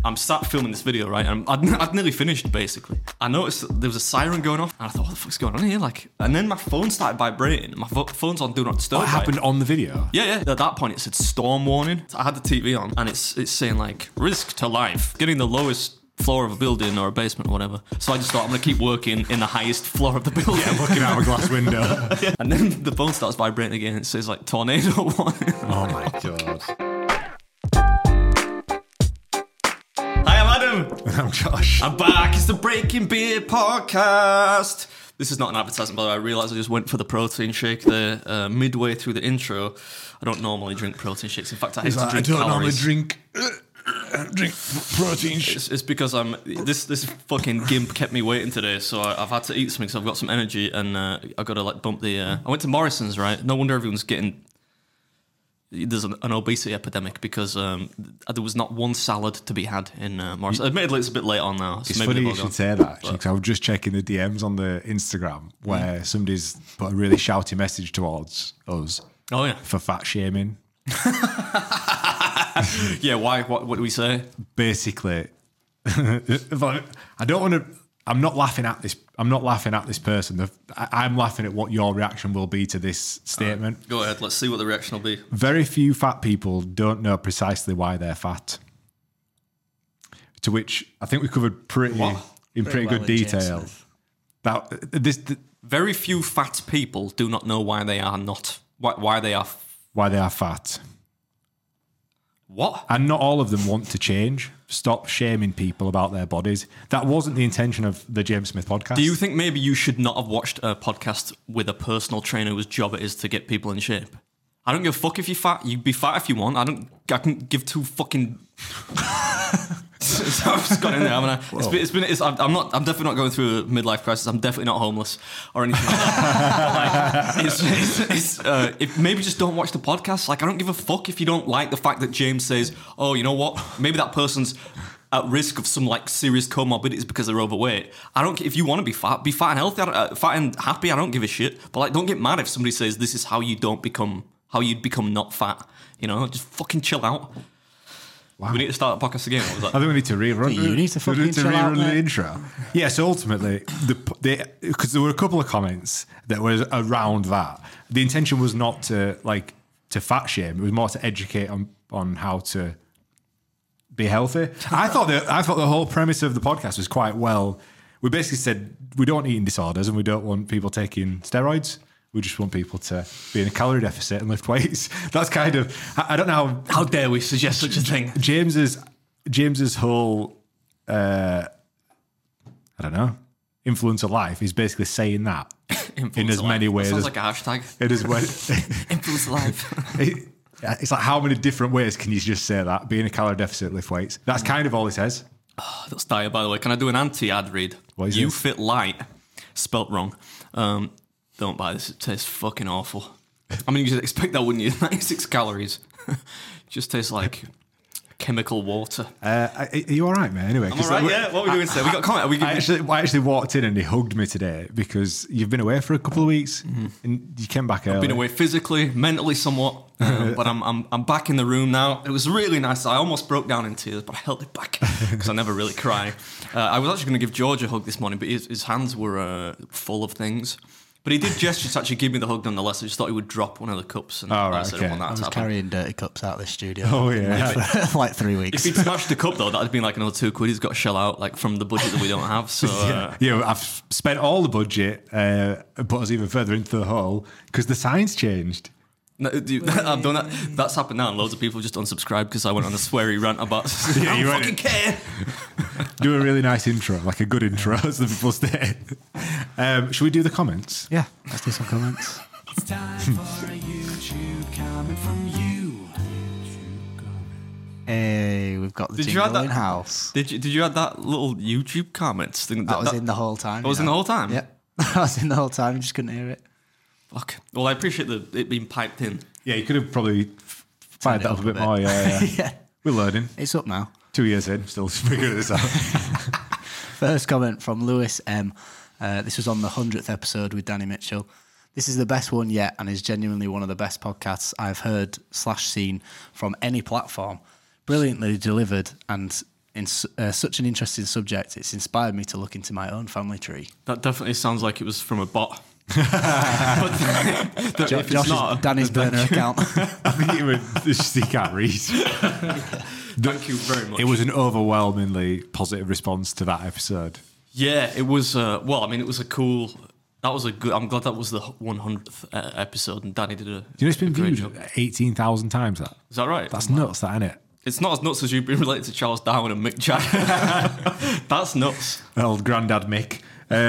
I'm sat filming this video, right? And I'd nearly finished, basically. I noticed that there was a siren going off, and I thought, what the fuck's going on here? Like, and then my phone started vibrating. My phone's on Do Not Disturb. What happened on the video? Yeah. At that point, it said storm warning. I had the TV on, and it's saying, like, risk to life. Getting the lowest floor of a building or a basement or whatever. So I just thought, I'm going to keep working in the highest floor of the building. Yeah, looking out a glass window. Yeah. And then the phone starts vibrating again. It says, like, tornado warning. Oh, my God. Hi, I'm Adam. I'm Josh. I'm back. It's the Breaking Beer podcast. This is not an advertisement, by the way. I realised I just went for the protein shake there midway through the intro. I don't normally drink protein shakes. In fact, I hate to drink calories. Drink protein shakes. It's because this fucking gimp kept me waiting today, so I've had to eat something, so I've got some energy, and I've got to like bump the... I went to Morrison's, right? No wonder everyone's getting... There's an obesity epidemic because there was not one salad to be had in Morrison's. Admittedly, it's a bit late on now. So It's maybe funny you should say that, actually, because I was just checking the DMs on the Instagram where somebody's put a really shouty message towards us Oh, yeah. for fat shaming. Yeah, why? What do we say? Basically, I don't want to... I'm not laughing at this. I'm not laughing at this person. I'm laughing at what your reaction will be to this statement. Go ahead. Let's see what the reaction will be. Very few fat people don't know precisely why they're fat. To which I think we covered pretty well good detail. Very few fat people do not know why they are not why they are. Why they are fat. What? And not all of them want to change. Stop shaming people about their bodies. That wasn't the intention of the James Smith podcast. Do you think maybe you should not have watched a podcast with a personal trainer whose job it is to get people in shape? I don't give a fuck if you're fat. You be fat if you want. I can give two fucking... So I've just got in there, haven't I? I'm definitely not going through a midlife crisis. I'm definitely not homeless or anything like that. But like, maybe just don't watch the podcast. Like, I don't give a fuck if you don't like the fact that James says, oh, you know what? Maybe that person's at risk of some like serious comorbidities because they're overweight. I don't. If you want to be fat and healthy, fat and happy. I don't give a shit. But like, don't get mad if somebody says this is how you'd become not fat. You know, just fucking chill out. Wow. We need to start the podcast again. What was that? I think we need to rerun. You need to fucking chill out, rerun mate. the intro. Yeah. So ultimately, because there were a couple of comments that was around that. The intention was not to fat shame. It was more to educate on how to be healthy. I thought the whole premise of the podcast was quite well. We basically said we don't want eating disorders and we don't want people taking steroids. We just want people to be in a calorie deficit and lift weights. That's kind of... I don't know How dare we suggest such a thing? James's whole, I don't know, influence of life is basically saying that in as many ways. That sounds as, like a hashtag. it is when, Influence life. it's like how many different ways can you just say that? Be in a calorie deficit, lift weights. That's kind of all it says. That's dire, by the way. Can I do an anti-ad read? What is You this? Fit Light. Spelt wrong. Don't buy this. It tastes fucking awful. I mean, you'd expect that, wouldn't you? 96 calories. Just tastes like chemical water. Are you all right, man? Anyway, I'm all right, yeah. What are we doing today? We got comment. I actually walked in and he hugged me today because you've been away for a couple of weeks and you came back early. Been away physically, mentally somewhat, but I'm back in the room now. It was really nice. I almost broke down in tears, but I held it back because I never really cry. I was actually going to give George a hug this morning, but his hands were full of things. But he did gesture to actually give me the hug nonetheless. I just thought he would drop one of the cups. And Oh, right, I said, okay. I want that I was to happen. carrying dirty cups out of the studio. Oh, yeah. For like 3 If weeks. he'd smashed the cup though, that'd been like another £2 he's got to shell out, like from the budget that we don't have. So I've spent all the budget and put us even further into the hole because the sign's changed. no, dude, I've done that. That's happened now, and loads of people just unsubscribed because I went on a sweary rant about. Yeah, I you don't went- fucking care. Do a really nice intro, like a good intro, as the people say. Should we do the comments? Yeah, let's do some comments. It's time for a YouTube comment from you. Hey, we've got the Did you add jingle that- in house. Did you add that little YouTube comments thing? That was in the whole time. That was in the whole time? Yep. That was in the whole time. You just couldn't hear it. Fuck. Well, I appreciate it being piped in. Yeah, you could have probably fired that it up a up bit a bit. more. Yeah. Yeah. We're learning. It's up now. 2 years in, still figuring this out. First comment from Lewis M. This was on the 100th episode with Danny Mitchell. This is the best one yet and is genuinely one of the best podcasts I've heard / seen from any platform. Brilliantly delivered and such an interesting subject. It's inspired me to look into my own family tree. That definitely sounds like it was from a bot. But if it's Josh not, is Danny's then burner thank you. account. I think it was just he can't read. Thank you very much. It was an overwhelmingly positive response to that episode. Yeah, it was. Well, I mean, it was a cool. That was a good. I'm glad that was the 100th episode, and Danny did a. Do you know it's been great viewed job. 18,000 times? That Is that right? that's nuts, that, isn't it? It's not as nuts as you've been related to Charles Darwin and Mick Jagger. That's nuts. Old Grandad Mick.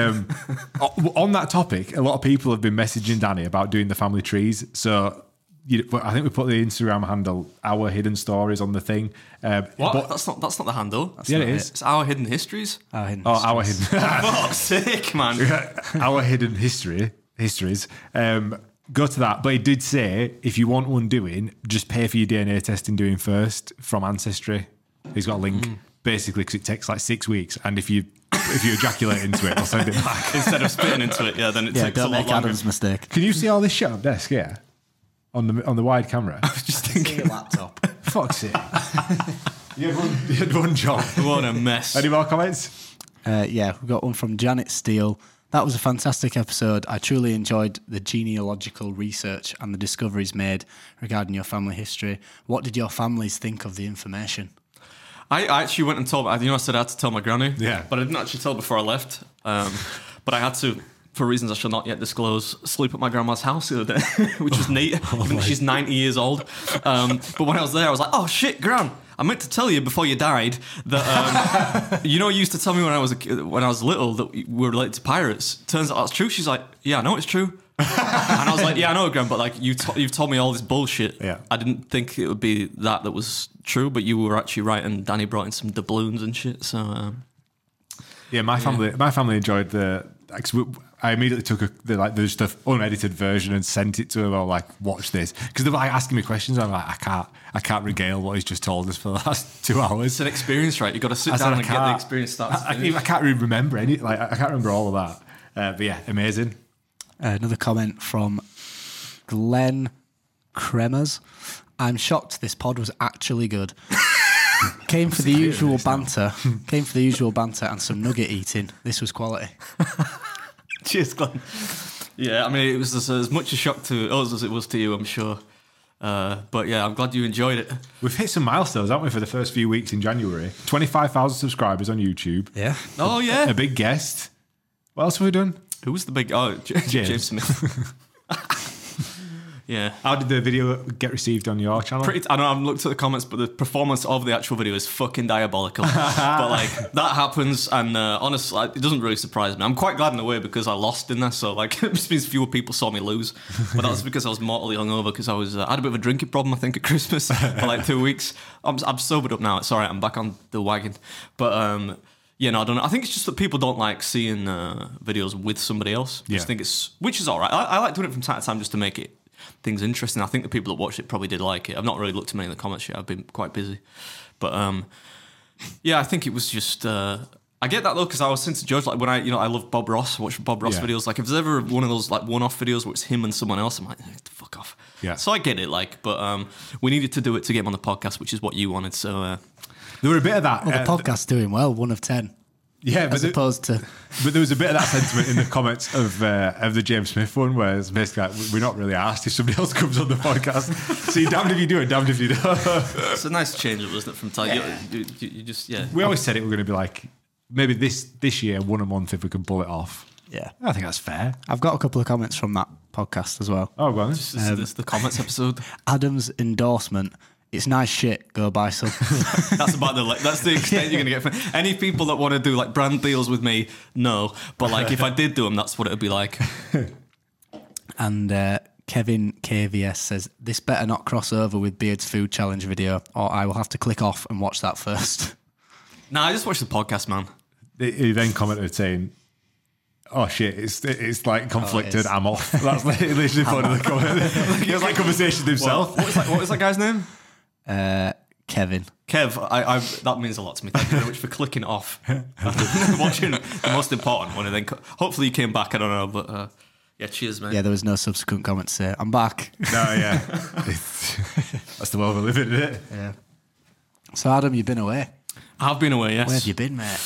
On that topic, a lot of people have been messaging Danny about doing the family trees. So I think we put the Instagram handle Our Hidden Stories on the thing. What? but- That's not the handle. yeah, not it is. It's Our Hidden Histories. Our hidden, Fuck's sake, man. our hidden histories. Go to that. But he did say if you want one doing, just pay for your DNA testing doing first from Ancestry. He's got a link basically because it takes like 6 weeks, and if you ejaculate into it, they'll send it back. Instead of spitting into it, yeah, then it Yeah, takes a don't lot make longer. Adam's mistake. Can you see all this shit up desk? Yeah, on the wide camera. Just thinking, laptop. Fuck's sake. You had one job. what a mess. Any more comments? Yeah, we've got one from Janet Steele. That was a fantastic episode. I truly enjoyed the genealogical research and the discoveries made regarding your family history. What did your families think of the information? I actually went and told. I said I had to tell my granny. Yeah. But I didn't actually tell before I left. But I had to, for reasons I shall not yet disclose, sleep at my grandma's house the other day, which was neat. Even though she's 90 years old. But when I was there, I was like, "Oh shit, Gran! I meant to tell you before you died that you used to tell me when I was little that we were related to pirates. Turns out that's true." She's like, "Yeah, I know it's true." And I was like, "Yeah, I know, Gran, but like you've told me all this bullshit. Yeah. I didn't think it would be that was true, but you were actually right." And Danny brought in some doubloons and shit. So Yeah, my family enjoyed the. I immediately took there's the unedited version and sent it to them. I was like, watch this, because they were like asking me questions. I'm like, I can't regale what he's just told us for the last 2 hours. it's an experience, right? You got to sit I said, down I and get the can't- experience started. I can't really remember any. Like I can't remember all of that. But yeah, amazing. Another comment from Glenn Kremers. I'm shocked this pod was actually good. Came for the usual banter and some nugget eating. This was quality. Cheers, Glenn. Yeah, I mean, it was as much a shock to us as it was to you, I'm sure. But yeah, I'm glad you enjoyed it. We've hit some milestones, haven't we, for the first few weeks in January? 25,000 subscribers on YouTube. Yeah. Oh yeah. A big guest. What else have we done? Who was the big? Oh, James Smith. Yeah. How did the video get received on your channel? I know I've looked at the comments, but the performance of the actual video is fucking diabolical. But like that happens, and honestly, it doesn't really surprise me. I'm quite glad in a way because I lost in there, so like it just means fewer people saw me lose. But that was because I was mortally hungover because I had a bit of a drinking problem. I think at Christmas for like 2 weeks. I'm sobered up now. It's all right. I'm back on the wagon. But yeah, no, I don't know. I think it's just that people don't like seeing videos with somebody else. I Yeah. just think which is all right. I like doing it from time to time just to make it things interesting. I think the people that watched it probably did like it. I've not really looked at many of the comments yet. I've been quite busy. But yeah, I think it was just I get that though, because I was saying to George, like when I love Bob Ross, I watch Bob Ross Yeah. videos. Like if there's ever one of those like one-off videos where it's him and someone else, I'm like, fuck off. Yeah. So I get it, like, but we needed to do it to get him on the podcast, which is what you wanted. So There were a bit of that. Well, the podcast's doing well, 1 of 10, yeah, as opposed to... But there was a bit of that sentiment in the comments of the James Smith one, where it's basically like, we're not really asked if somebody else comes on the podcast. So you're damned if you do and damned if you don't. it's a nice change, wasn't it, from time? You just We always said it were going to be like, maybe this year, one a month if we can pull it off. Yeah. I think that's fair. I've got a couple of comments from that podcast as well. Oh, go on then. this is the comments episode. Adam's endorsement. It's nice shit. Go buy some. That's about that's the extent you're gonna get from any people that want to do like brand deals with me. No, but like if I did do them, that's what it would be like. And Kevin KVS says, this better not cross over with Beard's Food Challenge video, or I will have to click off and watch that first. Nah, I just watched the podcast, man. He then commented saying, "Oh shit, it's like conflicted. is. I'm off." That's literally part of the comment. He has like conversation with himself. What was that guy's name? Kevin. Kev. I that means a lot to me. Thank you very much for clicking off. Watching the most important one, and then hopefully you came back. I don't know, but yeah, cheers, man. Yeah, there was no subsequent comment to say, I'm back. No, yeah, that's the world we live in, isn't it? Yeah. So, Adam, you've been away. I've been away, yes. Where have you been, mate?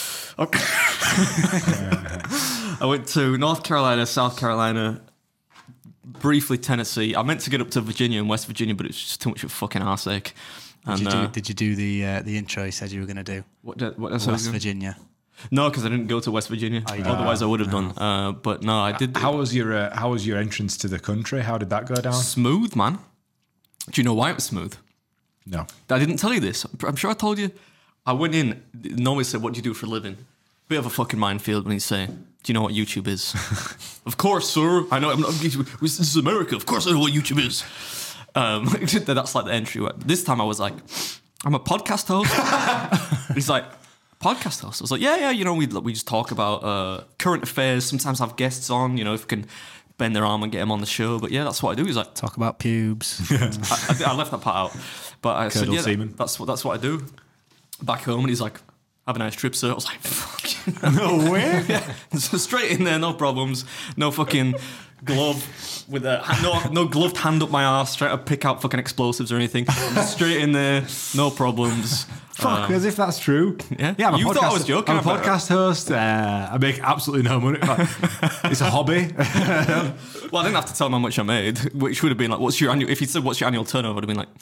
I went to North Carolina, South Carolina, briefly Tennessee. I meant to get up to Virginia and West Virginia, but it's just too much of a fucking arse ache. And, Did you do the intro you said you were going to do? what West Virginia. No, because I didn't go to West Virginia. Otherwise, I would have done. But no, I did. How was your entrance to the country? How did that go down? Smooth, man. Do you know why it was smooth? No. I didn't tell you this. I'm sure I told you. I went in. Normally said, "What do you do for a living?" Bit of a fucking minefield when you say, "Do you know what YouTube is?" Of course, sir. I know. I'm not. This is America. Of course, I know what YouTube is. That's like the entry. This time I was like, "I'm a podcast host." He's like, "Podcast host?" I was like, "Yeah. You know, we just talk about current affairs. Sometimes have guests on. You know, if we can bend their arm and get them on the show. But yeah, that's what I do." He's like, Talk about pubes. I left that part out, but I said, Curdled "Yeah, semen. that's what I do." Back home, and he's like, "Have a nice trip, sir." I was like, "Fucking No way. yeah." So straight in there, no problems, no fucking glove with a no gloved hand up my arse trying to pick out fucking explosives or anything. Just straight in there, no problems. Fuck, as if that's true. Yeah? I'm a You podcast, thought I was joking I'm a about it. podcast host. I make absolutely no money. It's a hobby. Well, I didn't have to tell him how much I made, which would have been like, "What's your annual?" If he said, "What's your annual turnover?" I'd have been like,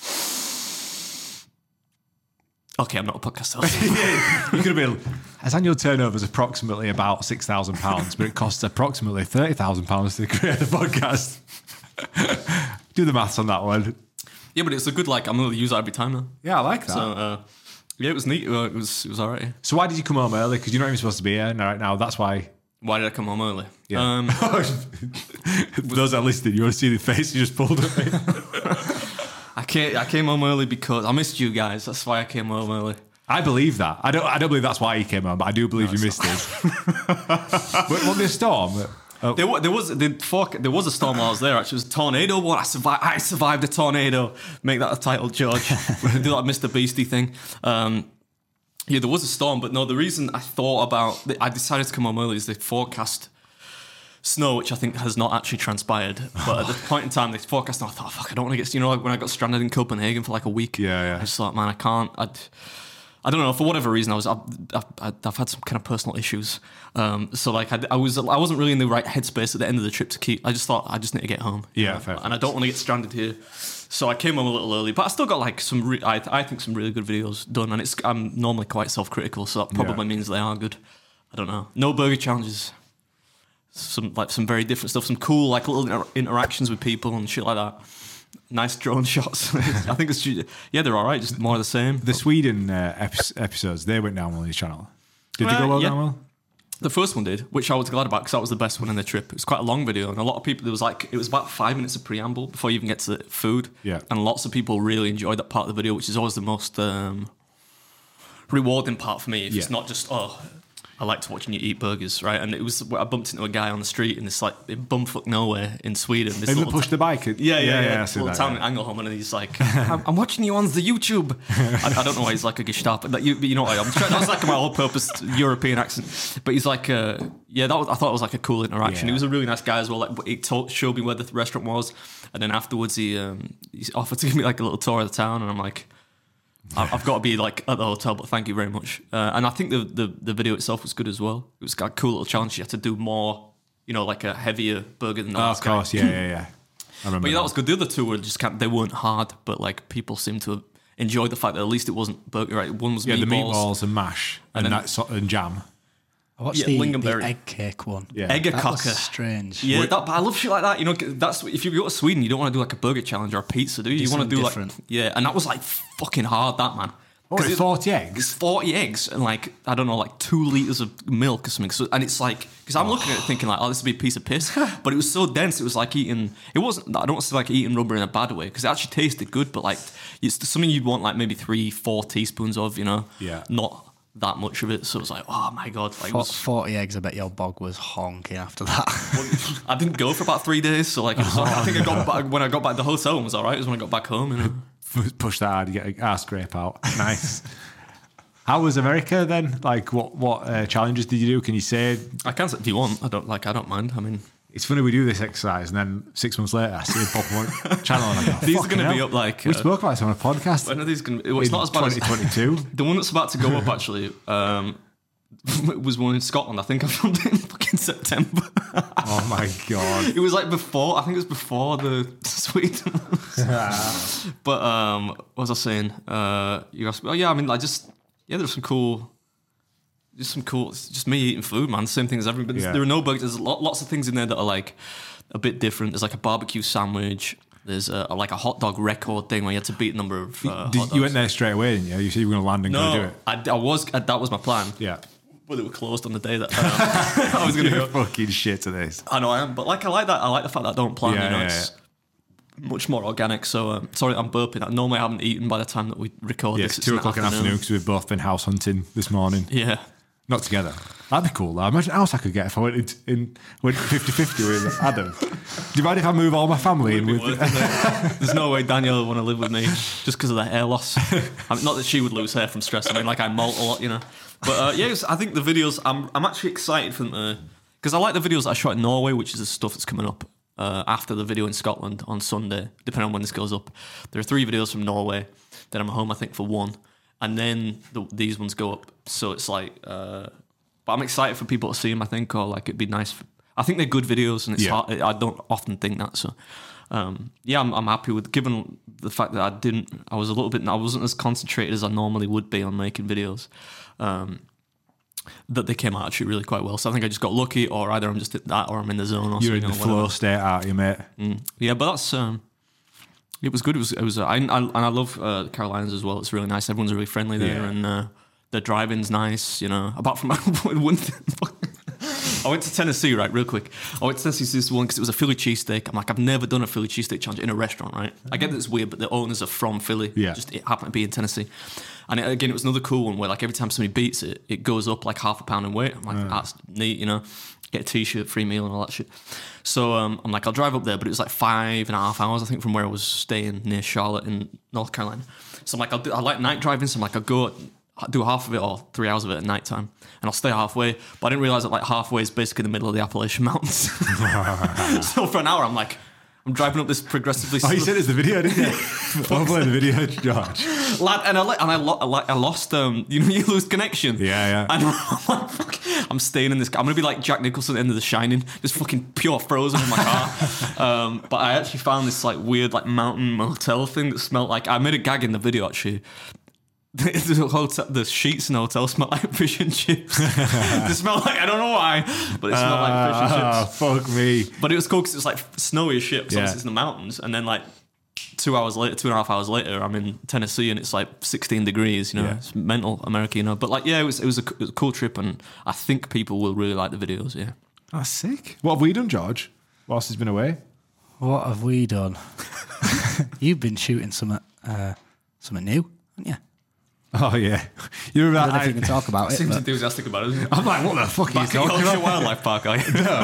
"Okay, I'm not a podcast host." You could have been. His annual turnover is approximately about £6,000, but it costs approximately £30,000 to create the podcast. Do the maths on that one. Yeah, but it's a good like. I'm gonna use that every time now. Yeah, I like that. So yeah, it was neat. It was alright. So why did you come home early? Because you're not even supposed to be here right now. That's why. Why did I come home early? Yeah. Those that are listening, you want to see the face you just pulled at me. I came home early because I missed you guys. That's why I came home early. I believe that. I don't believe that's why you came home, but I do believe you missed us. What the storm? Oh. There was a storm while I was there. Actually, it was a tornado one. I survived a tornado. Make that a title, George. Do that Mr. Beastie thing. Yeah, there was a storm, but no. The reason I decided to come home early is they forecast snow, which I think has not actually transpired. But at the point in time, they forecast, and I thought, fuck, I don't want to get. You know, like when I got stranded in Copenhagen for like a week. Yeah. I just thought, man, I can't. I don't know, for whatever reason, I've had some kind of personal issues. So like I wasn't really in the right headspace at the end of the trip to keep. I just thought I just need to get home. Yeah, fair. And I don't want to get stranded here. So I came home a little early, but I still got like I think some really good videos done. And I'm normally quite self-critical, so that probably means they are good. I don't know. No burger challenges. Some very different stuff. Some cool like little interactions with people and shit like that. Nice drone shots. I think they're all right. Just more of the same. The Sweden episodes, they went down well on your channel. Did they go well down well? The first one did, which I was glad about because that was the best one in the trip. It was quite a long video, and a lot of people. It was about 5 minutes of preamble before you even get to the food. Yeah, and lots of people really enjoyed that part of the video, which is always the most rewarding part for me. If it's not just I liked watching you eat burgers, right? And it was I bumped into a guy on the street in this like in bumfuck nowhere in Sweden. This They pushed the bike. Yeah. Little town in Angelholm, and he's like, I'm watching you on the YouTube. I don't know why he's like a Gestapo. Like, you know what I'm trying. That was like my all-purpose European accent. But he's like, I thought it was like a cool interaction. Yeah. He was a really nice guy as well. Like he showed me where the restaurant was, and then afterwards he offered to give me like a little tour of the town, and I'm like, I've got to be like at the hotel, but thank you very much. And I think the video itself was good as well. It was got a cool little challenge. You had to do more, you know, like a heavier burger than the last guy. Of course, yeah. I remember. But yeah, that was good. The other two were just they weren't hard, but like people seemed to have enjoyed the fact that at least it wasn't burger. Right, one was the meatballs and mash and jam. I watched the egg cake one. Yeah. That was Eggerkocker. strange. Yeah, but I love shit like that. You know, that's if you go to Sweden, you don't want to do like a burger challenge or a pizza, do you? You want to do different. like and that was like fucking hard, that man. Oh, it's 40 It's eggs? 40 eggs and like, I don't know, like 2 litres of milk or something. So, and it's like, because I'm looking at it thinking like, this would be a piece of piss. But it was so dense, it was like eating, I don't want to say like eating rubber in a bad way, because it actually tasted good, but like, it's something you'd want like maybe 3-4 teaspoons of, you know? Yeah. Not that much of it. So it was like, oh my God. Like, 40 eggs, I bet your bog was honking after that. I didn't go for about 3 days. So like, it was I think I got back, when I got back, the hotel one was all right. It was when I got back home. You know? Push that hard, you get an arse scrape out. Nice. How was America then? Like, what challenges did you do? Can you say? I can say if you want. I don't mind. I mean, it's funny we do this exercise and then 6 months later I see a pop on channel and I go, These are "Fucking going to be hell." up like. We spoke about this on a podcast. When are these going to? Well, it's in not as bad as 2022. the one that's about to go up. Actually, was one in Scotland. I think I filmed it in fucking September. Oh my god. It was like before. I think it was before the Sweden. But what was I saying? You asked me. Oh yeah, I mean, like there's some cool. It's just me eating food, man. Same thing as everybody. Yeah. There are no burgers. There's lots of things in there that are like a bit different. There's like a barbecue sandwich. There's like a hot dog record thing where you had to beat a number of hot dogs. You went there straight away, didn't you? You said you were going to land and go do it. I was. That was my plan. Yeah. But they were closed on the day that I was going to You're go. fucking shit to this. I know I am, but like I like that. I like the fact that I don't plan. Yeah, You know, yeah, it's much more organic. So sorry, I'm burping. Normally I haven't eaten by the time that we record Yeah, this. it's 2 o'clock in the afternoon because we've both been house hunting this morning. Yeah. Not together. That'd be cool though. Imagine how else I could get if I went 50-50 with Adam. Do you mind if I move all my family in with There's no way Danielle would want to live with me just because of the hair loss. I mean, not that she would lose hair from stress. I mean, like I molt a lot, you know. But I think the videos. I'm actually excited for them because I like the videos that I shot in Norway, which is the stuff that's coming up after the video in Scotland on Sunday, depending on when this goes up. There are 3 videos from Norway. Then I'm home, I think, for 1. And then these ones go up. So it's like, but I'm excited for people to see them, I think, or like it'd be nice. I think they're good videos and it's hard. I don't often think that. So, I'm happy with, given the fact that I wasn't as concentrated as I normally would be on making videos, that they came out actually really quite well. So I think I just got lucky, or either I'm just at that or I'm in the zone or you're in something. the flow state, aren't you, mate? Yeah, but that's it was good. It was and I love Carolinas as well. It's really nice. Everyone's really friendly there, and the driving's nice. You know, apart from one thing. I went to Tennessee, right, real quick. I went to Tennessee this one because it was a Philly cheesesteak. I'm like, I've never done a Philly cheesesteak challenge in a restaurant, right? I get that it's weird, but the owners are from Philly. Yeah. Just it happened to be in Tennessee. And it was another cool one where like every time somebody beats it, it goes up like half a pound in weight. I'm like, that's neat, you know. Get a t-shirt, free meal and all that shit. So I'm like, I'll drive up there, but it was like 5.5 hours, I think, from where I was staying near Charlotte in North Carolina. So I'm like, I like night driving, so I'm like, I'll do half of it or 3 hours of it at night time, and I'll stay halfway. But I didn't realize that like halfway is basically the middle of the Appalachian Mountains. So for an hour, I'm driving up this progressively. Oh, you said it's the video, didn't you? I'll play the video, George. Lad, and I lost. You lose connection. Yeah. And I'm like, fuck, I'm staying in this. I'm gonna be like Jack Nicholson at the end of The Shining, just fucking pure frozen in my car. But I actually found this like weird like mountain motel thing that smelled like. I made a gag in the video actually. The sheets in the hotel smell like fish and chips. They smell like, I don't know why, but it smelled like fish and chips. Fuck me. But it was cool because it's like snowy as shit. So Yeah. it's in the mountains, and then like 2.5 hours later, I'm in Tennessee and it's like 16 degrees. You know, Yeah. it's mental America. You know, but like it was a cool trip, and I think people will really like the videos. Yeah. That's sick. What have we done, George, whilst he's been away? What have we done? You've been shooting something new, haven't you? Oh, yeah. You remember I don't know that? if you can talk about it. Seems but- enthusiastic about it. Isn't it? I'm like, what the fuck are you Back at talking Yorkshire about? Wildlife Park, are you?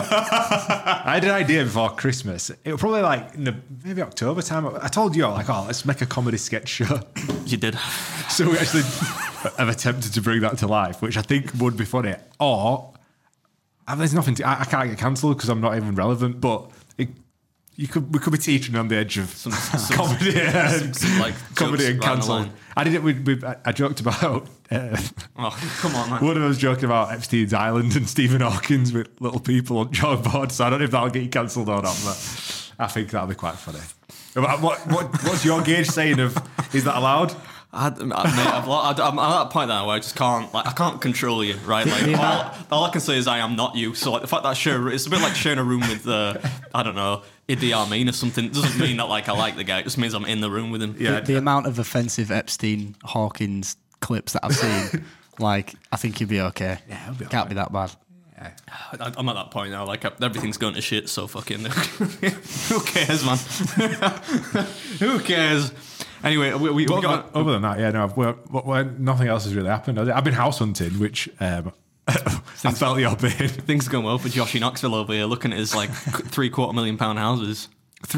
I had an idea before Christmas. It was probably like in maybe October time. I told you, like, let's make a comedy sketch show. You did. So we actually have attempted to bring that to life, which I think would be funny. Or there's nothing I can't get cancelled because I'm not even relevant. But we could be teetering on the edge of Some comedy, some, like, comedy jokes and right on the cancel. line. I did it. I joked about. Oh, come on, man. One of us joking about Epstein's Island and Stephen Hawkins with little people on chalkboard. So I don't know if that'll get you cancelled or not, but I think that'll be quite funny. What's your gauge saying of is that allowed? I'm at that point now where I just can't, like, I can't control you, right? Like, all I can say is I am not you. So, like, the fact that it's a bit like sharing a room with, I don't know, Idi Amin or something. It doesn't mean that, like, I like the guy. It just means I'm in the room with him. Yeah. The amount of offensive Epstein Hawkins clips that I've seen, like, I think you'd be okay. Yeah, it'll be Can't be that bad. I'm at that point now. Like, everything's going to shit. So fucking, who cares, man? Who cares? Anyway, we got. Other than that, yeah, no, nothing else has really happened. I've been house hunting, which I felt your pain. Things are going well for Josh in Knoxville over here, looking at his like £750,000 houses.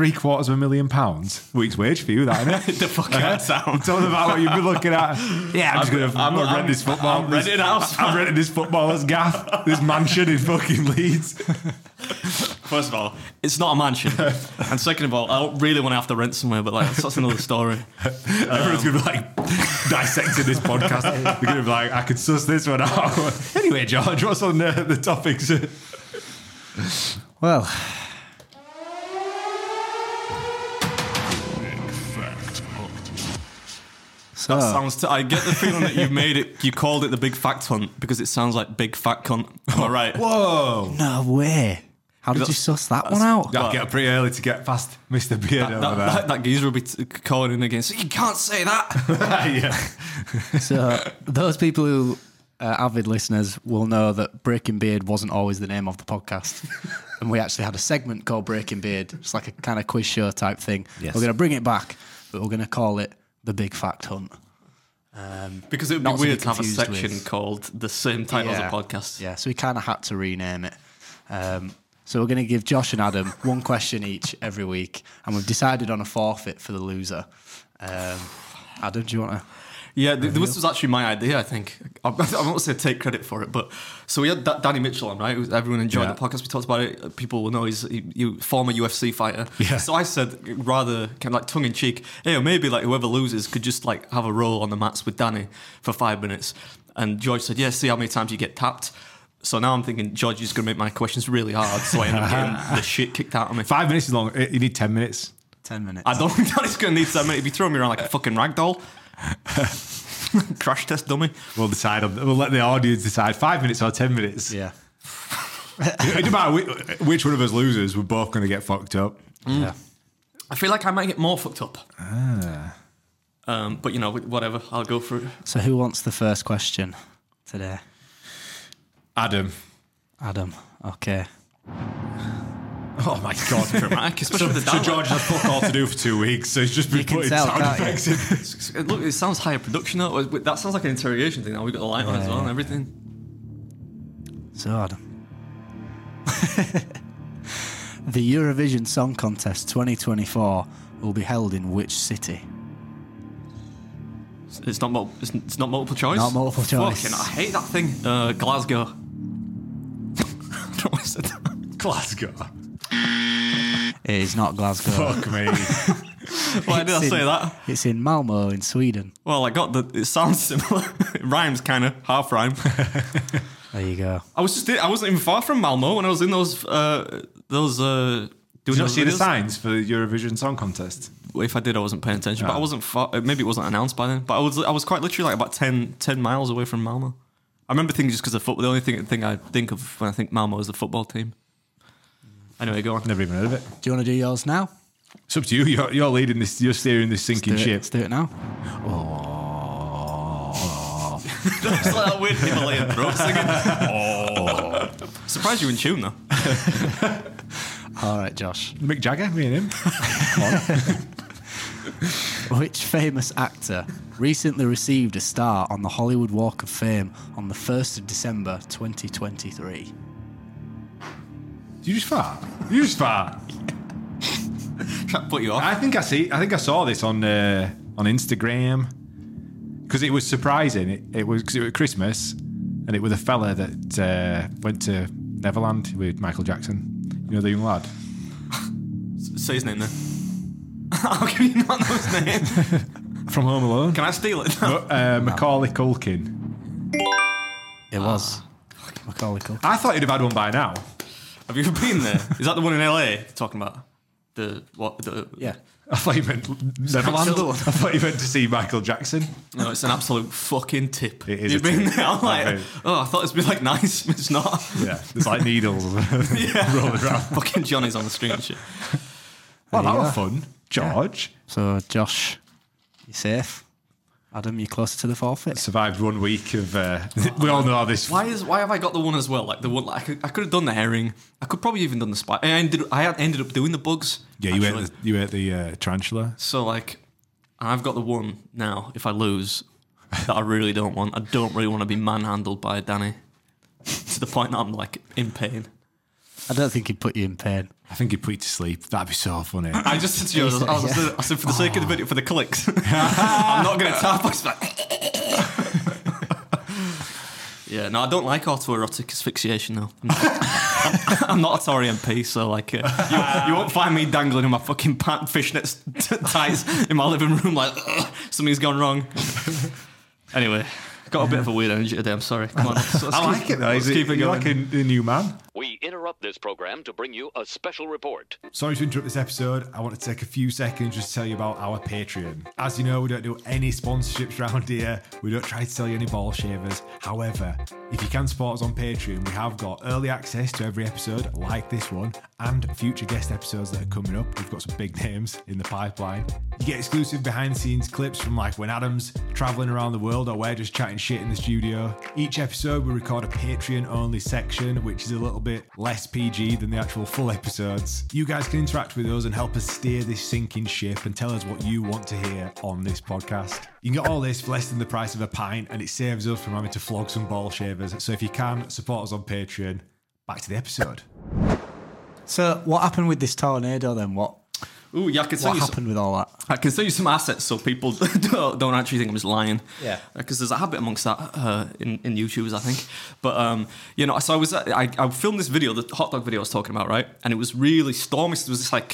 £750,000 week's wage for you, that isn't it? The fuck that sound. Tell them about what you've been looking at. Yeah, I'm just going to rent this football. I'm renting a house. I'm renting this footballer's gaff, this mansion in fucking Leeds. First of all, it's not a mansion, and second of all, I don't really want to have to rent somewhere. But like, that's another story. Everyone's gonna be like dissecting this podcast. They're gonna be like, I could suss this one out. Anyway, George, what's on the topics? Well, so That sounds. I get the feeling that you've made it. You called it the Big Fact Hunt because it sounds like big fat cunt. Am I right? Whoa! no way. How did you suss that one out? I'll get up pretty early to get past Mr. Beard over there. That geezer will be calling in again. So you can't say that. Yeah. So those people who are avid listeners will know that Breaking Beard wasn't always the name of the podcast. And we actually had a segment called Breaking Beard. It's like a kind of quiz show type thing. Yes. We're going to bring it back, but we're going to call it The Big Fact Hunt. Because it would Not be to be weird to have a confused section with- called the same title as a podcast. Yeah, so we kind of had to rename it. So we're going to give Josh and Adam one question each every week, and we've decided on a forfeit for the loser. Adam, do you want to? Yeah, this was actually my idea, I think. I won't say take credit for it, but so we had Danny Mitchell on, right? Everyone enjoyed Yeah. the podcast. We talked about it. People will know he's a former UFC fighter. Yeah. So I said, rather kind of like tongue in cheek, hey, or maybe like whoever loses could just like have a roll on the mats with Danny for 5 minutes. And George said, yeah, see how many times you get tapped. So now I'm thinking George is going to make my questions really hard, so I end up getting the shit kicked out of me. 5 minutes is long. You need 10 minutes. 10 minutes. I don't think Danny's going to need 10 minutes. If you throw me around like a fucking ragdoll. Crash test dummy. We'll decide. We'll let the audience decide. 5 minutes or 10 minutes. Yeah. It doesn't matter which one of us loses. We're both going to get fucked up. Yeah. I feel like I might get more fucked up. But you know, whatever. I'll go for it. So who wants the first question today? Adam. Adam. Okay. Oh my God. Dramatic, especially with the So download. George has fuck all to do for 2 weeks, so he's just been You can putting tell, sound can't you? effects in. Look, it sounds higher production though. That sounds like an interrogation thing. Now we've got the light on as well and everything. So Adam. The Eurovision Song Contest 2024 will be held in which city? It's not multiple choice. Not multiple choice. Fucking, I hate that thing. Glasgow. I don't know why I said that. Glasgow. It is not Glasgow. Fuck me. Why did I It's say in- that? It's in Malmo in Sweden. Well, I got it sounds similar. It rhymes kind of, half rhyme. There you go. I wasn't even far from Malmo when I was in those Did doing you not those see the videos. signs for the Eurovision Song Contest? Well, if I did, I wasn't paying attention. But I wasn't far. Maybe it wasn't announced by then. But I was quite literally like about 10 miles away from Malmo. I remember thinking just because of football. The only thing I think of when I think Malmo is the football team. Anyway, go on. Never even heard of it. Do you want to do yours now? It's up to you. You're leading this. You're steering this sinking Do it. ship. Let's do it now. It's like that weird Himalayan throat singing. Oh. Surprised you were in tune though. All right, Josh. Mick Jagger, me and him. Which famous actor recently received a star on the Hollywood Walk of Fame on the 1st of December 2023? You just fart. You just fart. Trying to put you off. I think I saw this on Instagram because it was surprising. It was Christmas, and it was a fella that went to Neverland with Michael Jackson. You know the young lad. Say his name then. How can you not know his name? From Home Alone. Can I steal it? Macaulay Culkin. It was Macaulay Culkin. I thought he'd have had one by now. Have you ever been there? Is that the one in LA you're talking about? Yeah. I thought you meant Neverland. Still- I thought you meant to see Michael Jackson. No, it's an absolute fucking tip. It is You've a been tip. there. I'm like, Okay. oh, I thought it'd be like nice. It's not. Yeah, there's like needles rolling around. Fucking Johnny's on the street and shit. Well, that you was go. fun, George. So, Josh, you safe? Adam, you closer to the forfeit? Survived 1 week of. We all know how this. Why have I got the one as well? Like the one, like I could have done the herring. I could probably even done the spider. I ended up doing the bugs. Yeah, actually. you ate the tarantula. So like, I've got the one now. If I lose, that I really don't want. I don't really want to be manhandled by Danny to the point that I'm like in pain. I don't think he'd put you in pain. I think he'd put you to sleep. That'd be so funny. I just said to you, I said for the sake of the video, for the clicks, I'm not going to tap. I was like, Yeah, no, I don't like autoerotic asphyxiation though. I'm not a Tory MP, so like you won't find me dangling in my fucking fishnet tights in my living room like something's gone wrong. Anyway, got a bit of a weird energy today. I'm sorry. Come on, I like it though. Let's keep it You're going. like a new man. We interrupt this program to bring you a special report. Sorry to interrupt this episode. I want to take a few seconds just to tell you about our Patreon. As you know, we don't do any sponsorships around here. We don't try to sell you any ball shavers. However, if you can support us on Patreon, we have got early access to every episode, like this one, and future guest episodes that are coming up. We've got some big names in the pipeline. You get exclusive behind-the-scenes clips from like when Adam's travelling around the world or we're just chatting shit in the studio. Each episode, we record a Patreon-only section, which is a little bit less PG than the actual full episodes. You guys can interact with us and help us steer this sinking ship and tell us what you want to hear on this podcast. You can get all this for less than the price of a pint, and it saves us from having to flog some ball shavers. So if you can, support us on Patreon. Back to the episode. So what happened with this tornado then? What Ooh, yeah, I can tell you. happened with all that? I can sell you some assets so people don't actually think I'm just lying. Yeah. Because there's a habit amongst that in YouTubers, I think. But, you know, so I filmed this video, the hot dog video I was talking about, right? And it was really stormy. So there was this like...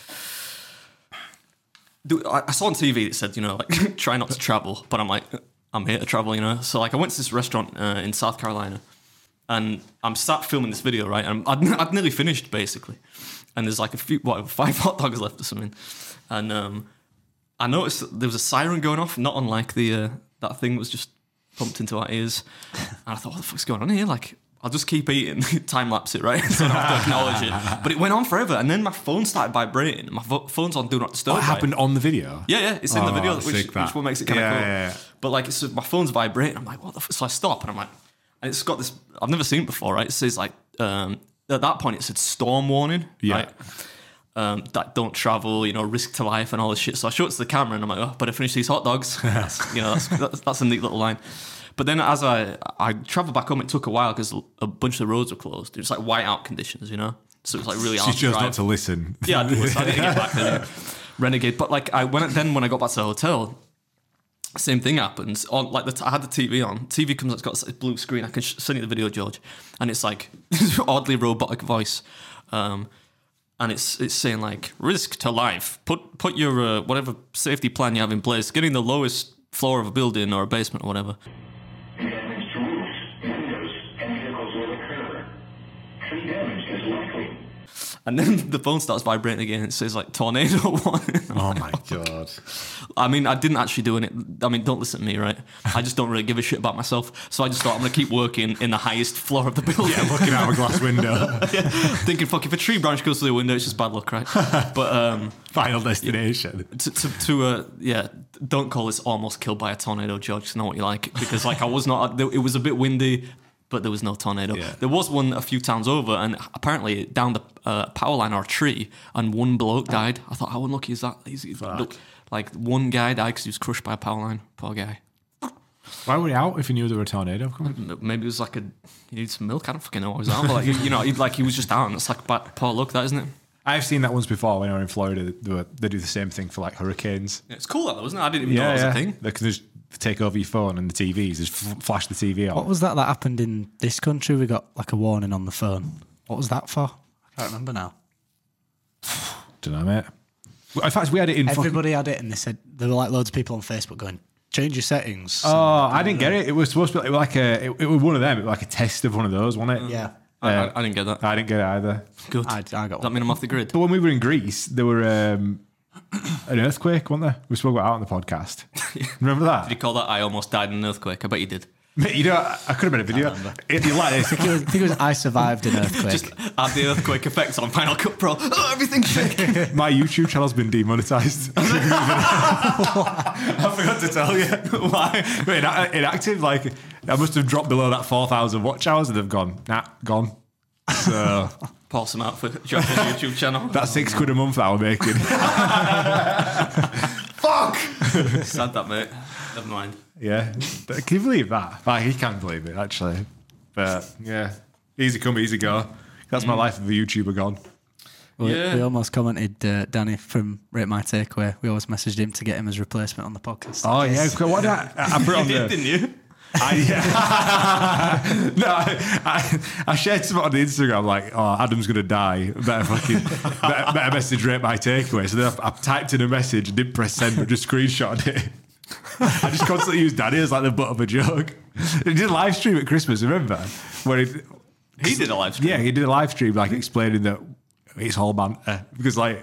I saw on TV it said, you know, like, try not to travel. But I'm like, I'm here to travel, you know? So, like, I went to this restaurant in South Carolina. And I'm sat filming this video, right? And I'd nearly finished, basically. And there's like 5 hot dogs left or something. And I noticed that there was a siren going off, not unlike the that thing that was just pumped into our ears. And I thought, what the fuck's going on here? Like, I'll just keep eating, time-lapse it, right? So I don't have to acknowledge it. But it went on forever. And then my phone started vibrating. My phone's on Do Not Disturb. What happened on the video? Yeah, it's in the video, which what makes it kind of cool. Yeah. But like, my phone's vibrating. I'm like, what the fuck? So I stop and I'm like, and it's got this, I've never seen it before, right? It says like, at that point it said storm warning, right? That don't travel, you know, risk to life and all this shit. So I show it to the camera and I'm like, oh, better finish these hot dogs. You know, that's a neat little line. But then as I travelled back home, it took a while because a bunch of the roads were closed. It was like whiteout conditions, you know? So it was like really hard She to chose drive. not to listen. Yeah, I didn't get back then. Renegade. But like when I got back to the hotel, same thing happens. On like I had the TV on. TV comes, it's got a blue screen. I can send you the video, George, and it's like oddly robotic voice, and it's saying like risk to life. Put your whatever safety plan you have in place. Getting the lowest floor of a building or a basement or whatever. Damage to roofs, windows, and vehicles will occur. Tree damage is likely. And then the phone starts vibrating again. It says like tornado warning. Oh my God. I mean, I didn't actually do it. I mean, don't listen to me, right? I just don't really give a shit about myself. So I just thought I'm going to keep working in the highest floor of the building. Yeah, looking out of a glass window. Thinking, fuck, if a tree branch goes through the window, it's just bad luck, right? But Final destination. don't call this almost killed by a tornado, George. It's not what you like. Because like I was not, it was a bit windy, but there was no tornado. Yeah. There was one a few towns over, and apparently down the power line or a tree, and one bloke died. I thought, how unlucky is that? Like one guy died because he was crushed by a power line. Poor guy. Why were you out if you knew there were a tornado coming? Maybe it was like you need some milk. I don't fucking know what was out. But like you know, he was just out, and it's like poor luck, that isn't it? I've seen that once before when I were in Florida. They do the same thing for like hurricanes. Yeah, it's cool that though, isn't it? I didn't even know it was a thing. They can just take over your phone and the TVs, just flash the TV on. What was that happened in this country? We got like a warning on the phone. What was that for? I can't remember now. Don't know, mate. In fact, we had it in. Everybody had it, and they said there were like loads of people on Facebook going, "Change your settings." Oh, I didn't get it. It was supposed to be like it was one of them. It was like a test of one of those, wasn't it? Yeah, I didn't get that. I didn't get it either. Good. I got Does that one. mean I'm off the grid? But when we were in Greece, there were an earthquake, wasn't there? We spoke about it on the podcast. Remember that? Did you call that I almost died in an earthquake? I bet you did. Mate, you know, I could have made a video. It'd be like this. I think it was I survived an earthquake. Just add the earthquake effects on Final Cut Pro. Oh, everything's fake. My YouTube channel's been demonetized. I forgot to tell you. Why? Inactive, like, I must have dropped below that 4,000 watch hours and they've gone. Nah, gone. So Pour some out for Josh's YouTube channel. that's £6 a month that we're making. Fuck! Sad that, mate. Never mind. Yeah. But can you believe that? Like, he can't believe it, actually. But, yeah. Easy come, easy go. That's my life of a YouTuber gone. We almost commented Danny from Rate My Takeaway. We always messaged him to get him as replacement on the podcast. Oh, yeah. What did I put it on You the... did, didn't you? I shared something on the Instagram like, "Oh, Adam's gonna die. Better message rate my takeaway." So then I typed in a message, didn't press send, but just screenshotted it. I just constantly used Danny as like the butt of a joke. He did a live stream at Christmas, remember? Where He did a live stream. Yeah, he did a live stream like explaining that it's all banter because like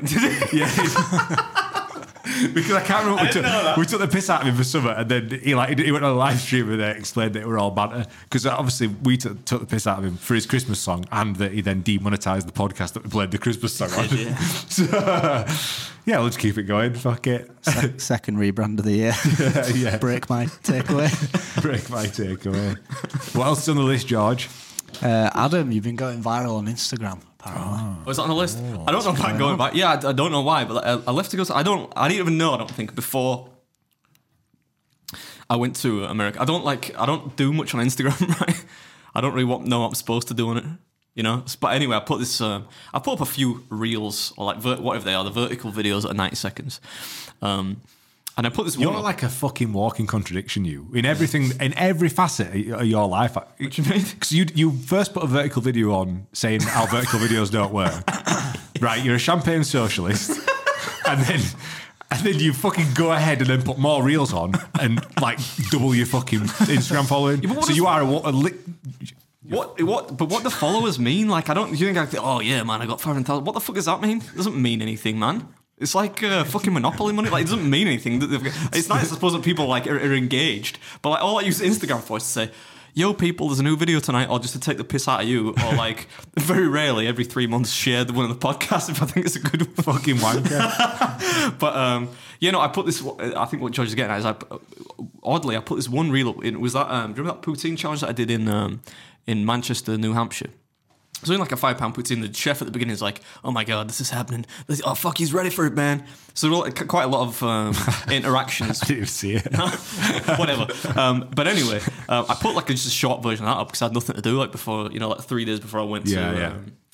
because I can't remember we took the piss out of him for summer, and then he went on a live stream and explained that it were all banter because obviously we took the piss out of him for his Christmas song, and that he then demonetized the podcast that we played the Christmas song on. So, yeah, let's keep it going. Fuck it. Second rebrand of the year. Yeah. Break my takeaway. Break my takeaway. What else is on the list, George? Adam, you've been going viral on Instagram. Apparently. Was that on the list? I don't know if I'm going back. Yeah, I don't know why, but I left to go. I didn't even know. I don't think before I went to America. I don't do much on Instagram. Right? I don't really know what I'm supposed to do on it. You know. But anyway, I put this. I put up a few reels or like whatever they are, the vertical videos at 90 seconds. And I put this. You're one like a fucking walking contradiction. You in everything, in every facet of your life. What do you mean? Because you first put a vertical video on saying how vertical videos don't work. Right, you're a champagne socialist, and then you fucking go ahead and then put more reels on and like double your fucking Instagram following. Yeah, so you are What the followers mean? Like, you think oh yeah, man, I got 500,000. What the fuck does that mean? It doesn't mean anything, man. It's like fucking Monopoly money. Like, it doesn't mean anything. It's nice, I suppose, that people like are engaged. But like, all I use Instagram for is to say, "Yo, people, there's a new video tonight," or just to take the piss out of you, or like very rarely, every 3 months, share one of the podcasts if I think it's a good one. fucking wanker. But I put this. I think what George is getting at is oddly, I put this one reel up. It was that. Do you remember that poutine challenge that I did in Manchester, New Hampshire? So in like a £5 poutine, the chef at the beginning is like, "Oh my god, this is happening! Oh fuck, he's ready for it, man!" So quite a lot of interactions. I didn't see it. Whatever. But anyway, I put like just a short version of that up because I had nothing to do like before, like 3 days before I went to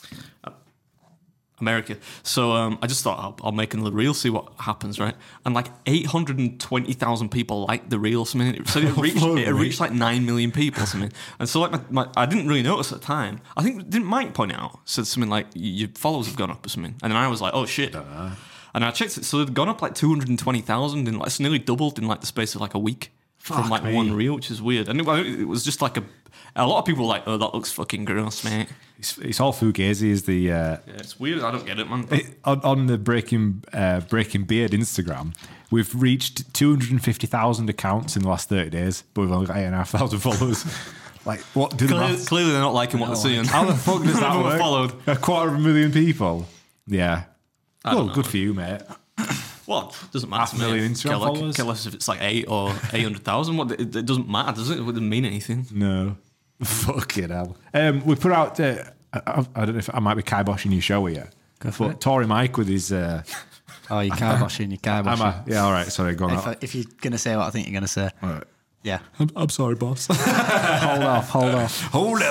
America. So I just thought I'll make another reel, see what happens, right? And like 820,000 people liked the reel or something. So it reached like 9 million people or something. And so like I didn't really notice at the time. I think, didn't Mike point out, said something like, "Your followers have gone up or something." And then I was like, "Oh shit." And I checked it. So they'd gone up like 220,000 and like it's nearly doubled in like the space of like a week from like one reel, which is weird. And it was just like a lot of people were like, "Oh, that looks fucking gross, mate." It's all fugazi is the... Yeah, it's weird. I don't get it, man. On the Breaking Beard Instagram, we've reached 250,000 accounts in the last 30 days, but we've only got 8,500 followers. Like, what do the maths? Clearly they're not liking what they're seeing. How the fuck does that work? Followed. 250,000 people? Yeah. Well, good for you, mate. What? Doesn't matter. 500,000 Instagram followers? Care less if it's like 8 or 800,000. What? It doesn't matter, does it? It doesn't mean anything. No. Fucking hell. We put out... I don't know if I might be kiboshing your show here. Go for it. Tory Mike with his... Oh, you're kiboshing. Yeah, all right. Sorry, go on. If you're going to say what I think you're going to say. All right. Yeah. I'm sorry, boss. Hold off. Hold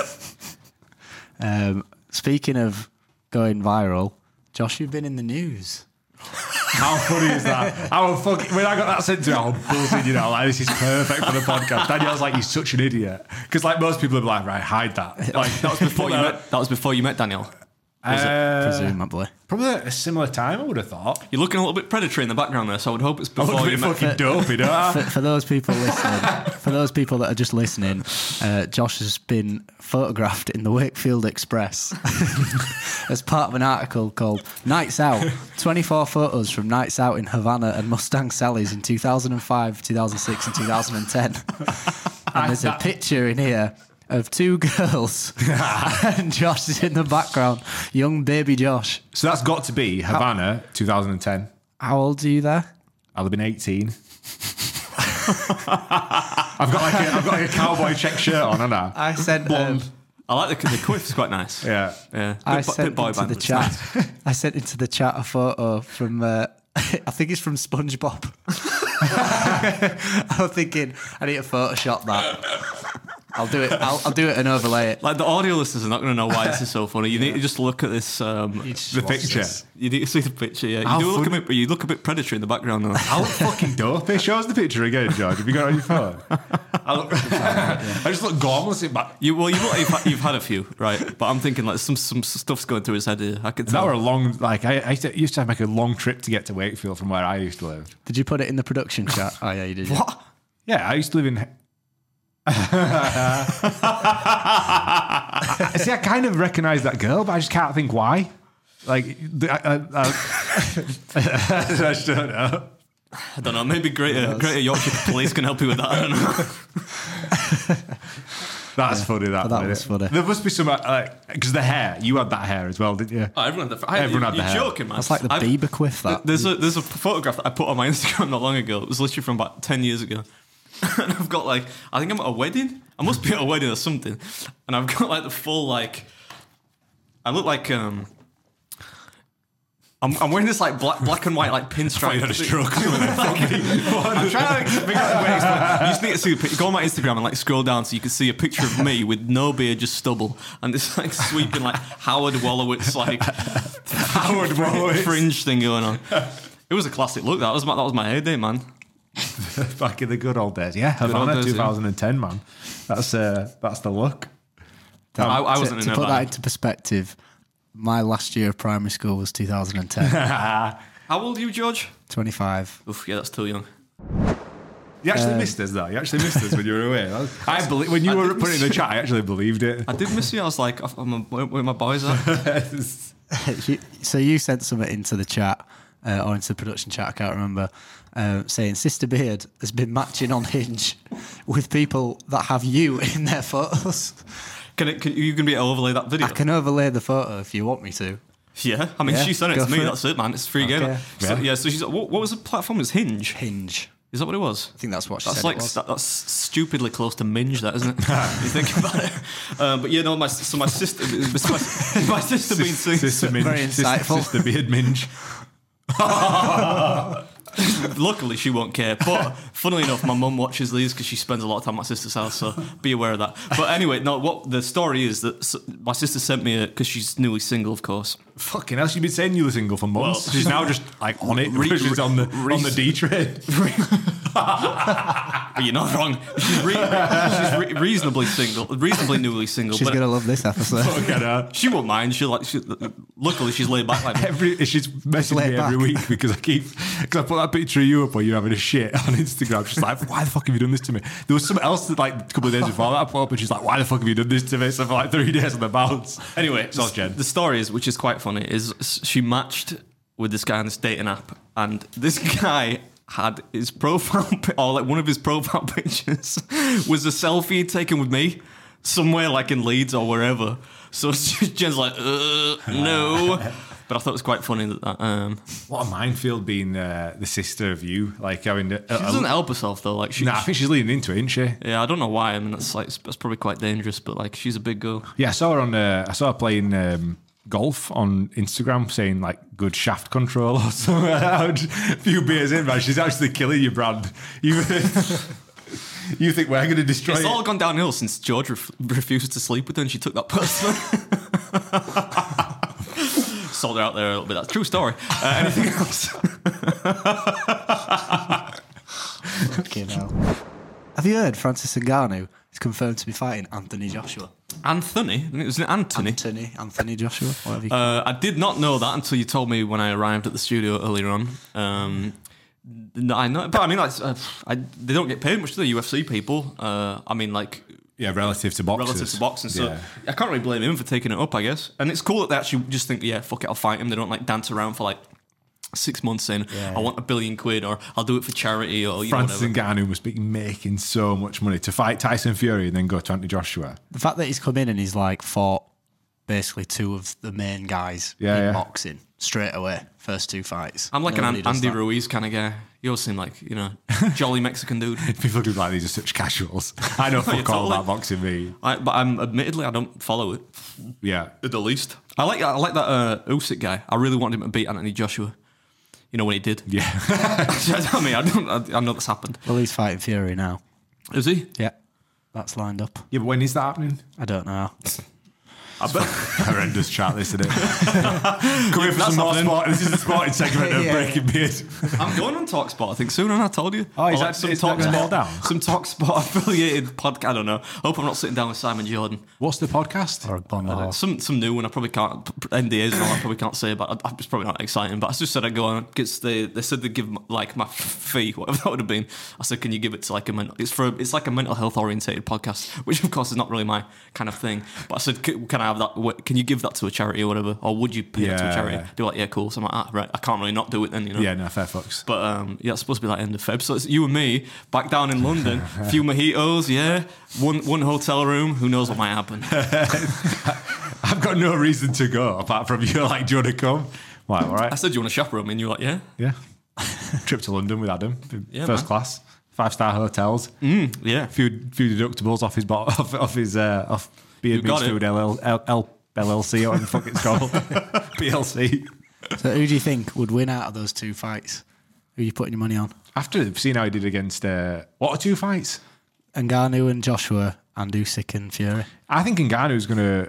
up. Speaking of going viral, Josh, you've been in the news. How funny is that? When I got that sent to me, I was buzzing, like, this is perfect for the podcast. Daniel's like, "You're such an idiot." Because like most people are like, "Right, hide that." Like, that was before you met Daniel. Presumably. Probably at a similar time, I would have thought. You're looking a little bit predatory in the background there, so I would hope it's before you met. Fucking dopey, don't I? For those people listening, for those people that are just listening, Josh has been photographed in the Wakefield Express as part of an article called "Nights Out: 24 photos from nights out in Havana and Mustang Sally's in 2005, 2006, and 2010." And there's a picture in here of 2 girls, and Josh is in the background, young baby Josh. So that's got to be Havana, 2010. How old are you there? I'll have been 18. I've got like a cowboy check shirt on, haven't I? I sent. I like the quiff's quite nice. Yeah. I sent into the chat. I sent into the chat a photo from. I think it's from SpongeBob. I'm thinking I need to Photoshop that. I'll do it. I'll do it and overlay it. Like the audio listeners are not going to know why this is so funny. You need to just look at this. The picture. You need to see the picture. Yeah, How you do look a funny. bit, but you look a bit predatory in the background though. I look fucking dopey. Show us the picture again, George. Have you got it on your phone? I just look gormless in back. You've had a few, right? But I'm thinking like some stuff's going through his head here. I could That tell. were a long, like, I used to make a long trip to get to Wakefield from where I used to live. Did you put it in the production chat? Oh yeah, you did. What? Yeah, I used to live in. See, I kind of recognise that girl, but I just can't think why. Like, I just don't know. I don't know. Maybe Greater Yorkshire Police can help you with that. I don't know. That's funny. That was funny. There must be some because the hair. You had that hair as well, didn't you? Oh, everyone had the Everyone had the You're hair. joking, man. That's like the Bieber quiff. That There's a photograph that I put on my Instagram not long ago. It was literally from about 10 years ago. And I've got like, I think I'm at a wedding. I must be at a wedding or something. And I've got like the full like, I look like I'm wearing this like black and white like pinstripe. had a stroke. I'm trying to figure out a way to explain. You just need to see the picture. Go on my Instagram and like scroll down so you can see a picture of me with no beard, just stubble, and this like sweeping like Howard Wolowitz like Howard Wolowitz. fringe thing going on. It was a classic look. That was my heyday, man. Back in the good old days. Yeah, Havana old days, 2010, man. That's the look. I wasn't to in put it. that into perspective. My last year of primary school was 2010. How old are you, George? 25. Oof, yeah, that's too young. You actually missed us, though. You actually missed us when you were away. I believe when you were did putting it in the miss chat. I actually believed it. I did miss you. I was like, where my boys at? So you sent something into the chat, or into the production chat, I can't remember, saying Sister Beard has been matching on Hinge with people that have you in their photos. Can you can be overlay that video? I can overlay the photo if you want me to. Yeah, I mean, Yeah, she sent it go to me. for it. That's it, man. It's a free game. Okay. So, yeah. So she's what was the platform? It was Hinge. Hinge. Is that what it was? I think that's what she That's said like it was. that's stupidly close to Minge, that isn't it? You think about it. But yeah, no, my sister, my sister being seen. Sister Minge. Very insightful. Sister Beard Minge. Luckily, she won't care. But funnily enough, my mum watches these because she spends a lot of time at my sister's house, so be aware of that. But anyway, no, what the story is that my sister sent me because she's newly single, of course. Fucking hell, she's been saying you were single for months. Well, she's now just like on it. She's on the D train. But you're not wrong. She's reasonably single, reasonably newly single. She's but going to love this episode. she won't mind. Luckily, she's laid back like me. She's messaging laid me every back. week because I put that picture of you up where you're having a shit on Instagram. She's like, why the fuck have you done this to me? There was something else that like a couple of days before that I put up and she's like, why the fuck have you done this to me? So for like 3 days on the bounce. Anyway, So Jen. the story is, which is quite funny, is she matched with this guy on this dating app, and this guy had his profile, or like one of his profile pictures was a selfie taken with me somewhere like in Leeds or wherever. So Jen's like, no. But I thought it was quite funny that What a minefield being the sister of you. Like having she doesn't help herself though. Like I think she's leaning into it, isn't she? yeah, I don't know why. I mean, that's probably quite dangerous. But like, she's a big girl. Yeah, I saw her playing golf on Instagram, saying like good shaft control or something. A few beers in, man. She's actually killing your brand. You think we're going to destroy It's it? all gone downhill since George refused to sleep with her, and she took that personally. Sold her out there a little bit. That's a true story. Anything else? Fucking hell. Have you heard Francis Ngannou is confirmed to be fighting Anthony Joshua? Anthony? I think it was Anthony. Anthony Joshua, whatever you call it. I did not know that until you told me when I arrived at the studio earlier on. No, I know, but I mean, like, they don't get paid much, do they? UFC people. I mean, like, Yeah, relative to boxers. relative to boxing. So Yeah. I can't really blame him for taking it up, I guess. And it's cool that they actually just think, yeah, fuck it, I'll fight him. They don't like dance around for like 6 months saying, I want £1 billion, or I'll do it for charity, or Francis whatever. Ngannou must be making so much money to fight Tyson Fury and then go to Anthony Joshua. The fact that he's come in and he's like fought basically 2 of the main guys in boxing straight away, first 2 fights. I'm like Nobody an does Andy that. Ruiz kind of guy. You all seem like, jolly Mexican dude. People do like these are such casuals. I know fuck all totally. about boxing, me. But admittedly, I don't follow it Yeah. at the least. I like that Usyk guy. I really wanted him to beat Anthony Joshua. You know when he did? Yeah. I mean, I know that's happened. Well, he's fighting Fury now. Is he? Yeah. That's lined up. Yeah, but when is that happening? I don't know. Horrendous chat, this, isn't it? Come here for some more sport. This is the sporting segment of Yeah. Breaking Beard. I'm going on TalkSport, I think, soon, and I told you. Oh, is Or that- is that gonna nail down? Some TalkSport affiliated podcast. I don't know. Hope I'm not sitting down with Simon Jordan. What's the podcast? Or a bond. Some new one I probably can't, NDAs and all that I probably can't say, but it's probably not exciting. But I just said I'd go on, because they said they'd give like my fee, whatever that would have been. I said, can you give it to like a mental, it's like a mental health orientated podcast, which of course is not really my kind of thing. But I said, can I have that? Can you give that to a charity or whatever? Or would you pay it to a Yeah, charity? yeah. They're like, yeah, cool. So I'm like, right, I can't really not do it then, you know? Yeah, no, fair fucks. But yeah, it's supposed to be like end of Feb. So it's you and me back down in London. A few mojitos, yeah. One hotel room. Who knows what might happen? I've got no reason to go apart from you like, do you want to come? Like, all I right. said, do you want to chaperone me? And you were like, yeah. Yeah. Trip to London with Adam. Yeah, First man. class. 5-star hotels. Yeah. Few deductibles off his off his off You Beard got Meats it. Food LLC or whatever the fuck it's called. PLC. So who do you think would win out of those two fights? Who are you putting your money on? After seeing how he did against what are 2 fights? Ngannou and Joshua and Usyk and Fury. I think Ngannou's gonna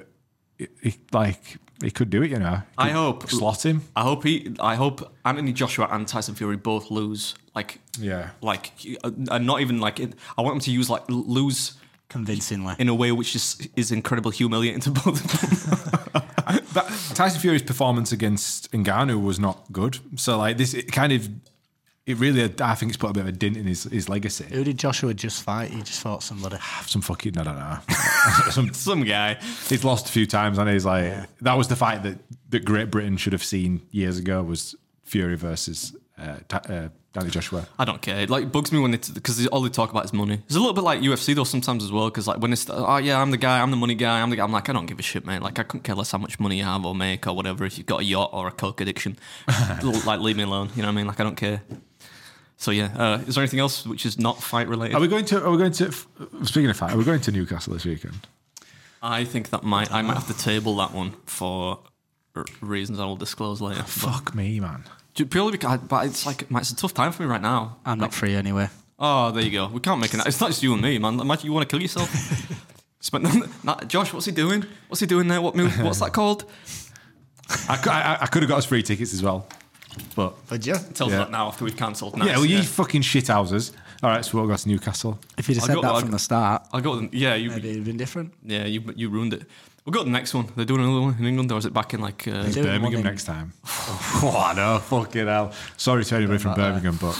he could do it, you know. I hope. Slot him. I hope Anthony Joshua and Tyson Fury both lose. Yeah. And not even like it. I want them to use lose Convincingly. in a way which is incredibly humiliating to both of them. Tyson Fury's performance against Ngannou was not good. So like this, it really, I think it's put a bit of a dent in his legacy. Who did Joshua just fight? He just fought somebody. Some fucking, I don't know. Some guy. He's lost a few times, and he's like, that was the fight that Great Britain should have seen years ago, was Fury versus Danny Joshua. I don't care. It bugs me when because all they talk about is money. It's a little bit like UFC though sometimes as well. Because when it's oh yeah, I'm the guy, I'm the money guy, I'm like, I don't give a shit, mate. Like I couldn't care less how much money you have or make or whatever. If you've got a yacht or a coke addiction, leave me alone. You know what I mean? Like I don't care. So yeah, is there anything else which is not fight related? Are we going to? Speaking of fight, are we going to Newcastle this weekend? I think I might have to table that one for reasons I will disclose later. Fuck me, man. Purely because, but it's it's a tough time for me right now. I'm not free anyway. Oh, there you go. We can't make it. It's not just you and me, man. Imagine you want to kill yourself. Josh, what's he doing? What's he doing there? What's that called? I could have got us free tickets as well, but Would you? Tell us Yeah. that now after we've cancelled. Nice. yeah, well, you fucking shit houses. All right, so we'll go to Newcastle. If you'd have I'll said go- that I'll from go- the start, I'll go. Yeah, maybe it'd have been different. you ruined it. We'll go to the next one. They're doing another one in England, or is it back in do Birmingham one in- next time. Oh, I know, fucking hell. Sorry to anybody from Birmingham, but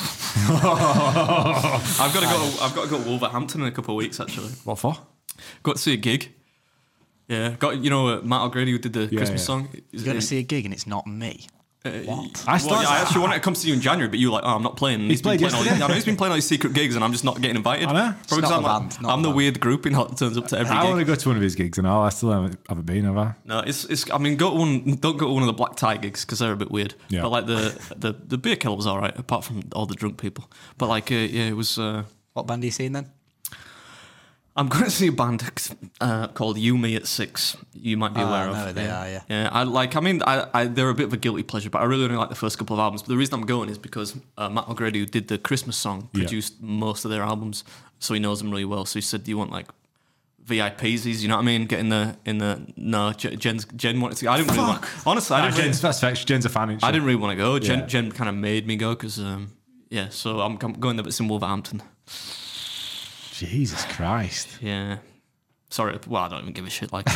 I've got to go to Wolverhampton in a couple of weeks actually. what for? Got to see a gig. Yeah, got Matt O'Grady who did the Christmas yeah. song. You're going to see a gig and it's not me. What? I actually wanted to come see you in January, but you were like, oh, I'm not playing. He's played been playing all yesterday. I know he's been playing all these secret gigs, and I'm just not getting invited. I know. Probably It's 'cause not I'm, a like- band, not I'm a the band. weird groupie that turns up to every I want to gig. go to one of his gigs and all. I still haven't been, have I? No, it's. I mean, don't go to one of the black tie gigs because they're a bit weird. Yeah. But like the beer kettle was all right, apart from all the drunk people. But like, yeah, it was. What band are you seeing then? I'm going to see a band called You Me at 6. You might be aware of. No, they are, yeah. Yeah, I they're a bit of a guilty pleasure, but I really only like the first couple of albums. But the reason I'm going is because Matt O'Grady, who did the Christmas song, produced most of their albums, so he knows them really well. So he said, "Do you want like VIPs? You know what I mean? Get in the no." Jen wanted to. I didn't really want. Honestly, I didn't. Really, That's facts. Jen's a fan. Isn't she? I didn't really want to go. Yeah. Jen kind of made me go because yeah. So I'm going there, but it's in Wolverhampton. Jesus Christ. Yeah. Sorry. Well, I don't even give a shit. Like.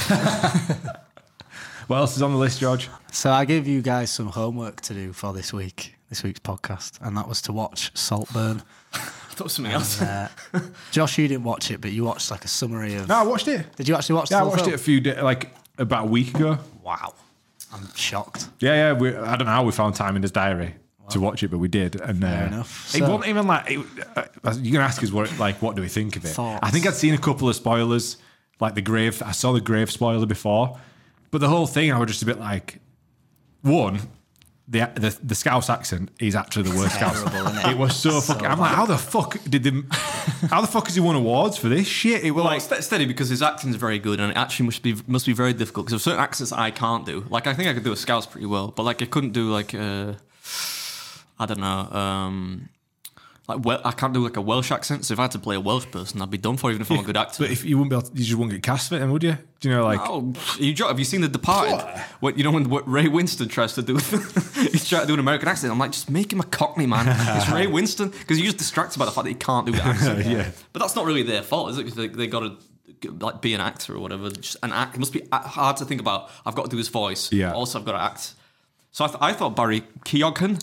What else is on the list, George? So I gave you guys some homework to do for this week's podcast, and that was to watch Saltburn. I thought it was something else. Josh, you didn't watch it, but you watched like a summary of. No, I watched it. Did you actually watch? Yeah, the I whole watched film? it a few days, about a week ago. Wow, I'm shocked. Yeah. I don't know how we found time in his diary to watch it, but we did. And Fair enough. It So- wasn't even you're gonna ask us what do we think of it? Thoughts? I think I'd seen a couple of spoilers, like the grave. I saw the grave spoiler before, but the whole thing, I was just a bit like, one, the Scouse accent is actually the worst Scouse. Terrible, isn't it? It was so fucking. I'm like, how the fuck has he won awards for this shit? It was Well, like. steady because his acting's very good, and it actually must be very difficult because there's certain accents I can't do. Like I think I could do a Scouse pretty well, but like I couldn't do like I don't know. Like, well, I can't do like a Welsh accent, so if I had to play a Welsh person, I'd be done for, even if I'm a good actor. But if you wouldn't be able to, you just wouldn't get cast for it, then would you? Do you know, like... Oh, have you seen The Departed? When Ray Winston tries to do, he's trying to do an American accent. I'm like, just make him a Cockney, man. It's Ray Winston, because you're just distracted by the fact that he can't do the accent. Yeah. But that's not really their fault, is it? Because they got to like be an actor or whatever. Just an act. It must be hard to think about. I've got to do his voice. Yeah. Also, I've got to act. So I thought Barry Keoghan.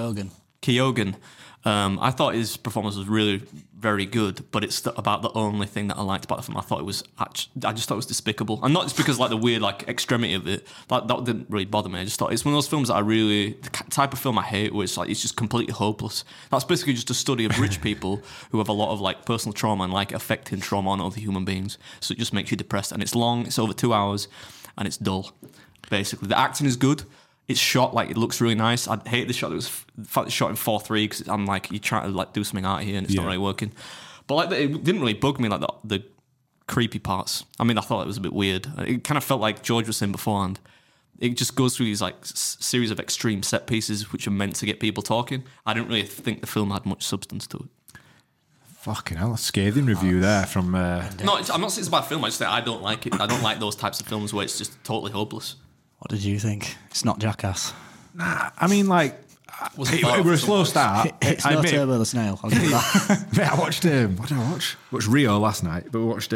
I thought his performance was really very good, but it's about the only thing that I liked about the film. I thought it was I just thought it was despicable, and not just because like the weird like extremity of it. That didn't really bother me. I just thought it's one of those films that the type of film I hate, where it's like it's just completely hopeless. That's basically just a study of rich people who have a lot of like personal trauma and like affecting trauma on other human beings. So it just makes you depressed, and it's long. It's over 2 hours, and it's dull. Basically, the acting is good. It's shot like it looks really nice. I hate the shot. It was the fact it's shot in 4:3 because I'm like, you're trying to like do something out here and it's not really working. But like it didn't really bug me like the creepy parts. I mean, I thought it was a bit weird. It kind of felt like George was saying beforehand. It just goes through these like series of extreme set pieces which are meant to get people talking. I didn't really think the film had much substance to it. Fucking hell, a scathing review there from... No, I'm not saying it's a bad film. I just say I don't like it. I don't like those types of films where it's just totally hopeless. What did you think? It's not Jackass. Nah, I mean, like... It was a slow start. It's no Turbo the Snail. I'll give you that. Mate, I watched... what did I watch? I watched Rio last night, but we watched...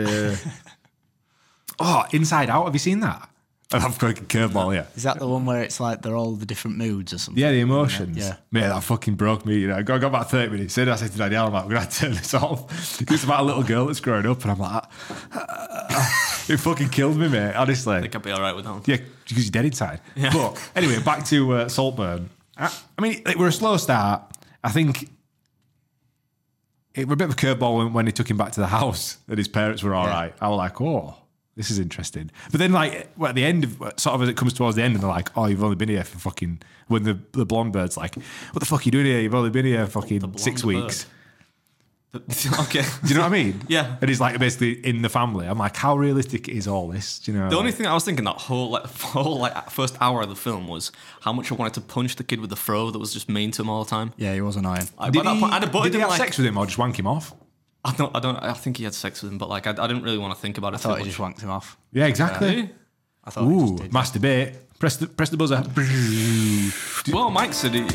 Inside Out. Have you seen that? I've got a curveball, yeah. Is that the one where it's like they're all the different moods or something? Yeah, the emotions. Yeah. Mate, that fucking broke me. You know, I got about 30 minutes. Soon as I said to Danielle, I'm like, we're going to turn this off. It's about a little girl that's growing up, and I'm like... It fucking killed me, mate, honestly. I think I'd be all right with that one. Yeah, because you're dead inside. Yeah. But anyway, back to Saltburn. I mean, we're a slow start. I think it was a bit of a curveball when he took him back to the house and his parents were all right. I was like, oh, this is interesting. But then, like, at the end of sort of as it comes towards the end, and they're like, oh, you've only been here for fucking. When the blonde bird's like, what the fuck are you doing here? You've only been here fucking 6 weeks. Okay. Do you know what I mean? Yeah. And he's like basically in the family. I'm like, how realistic is all this? Do you know? The only thing I was thinking that whole first hour of the film was how much I wanted to punch the kid with the throw that was just mean to him all the time. Yeah, he was annoying. Did he have sex with him or just wank him off? I think he had sex with him, but like I didn't really want to think about it. I thought he just wanked him off. Yeah, exactly. I thought he just did. Masturbate. Press the buzzer. Well, Mike said he.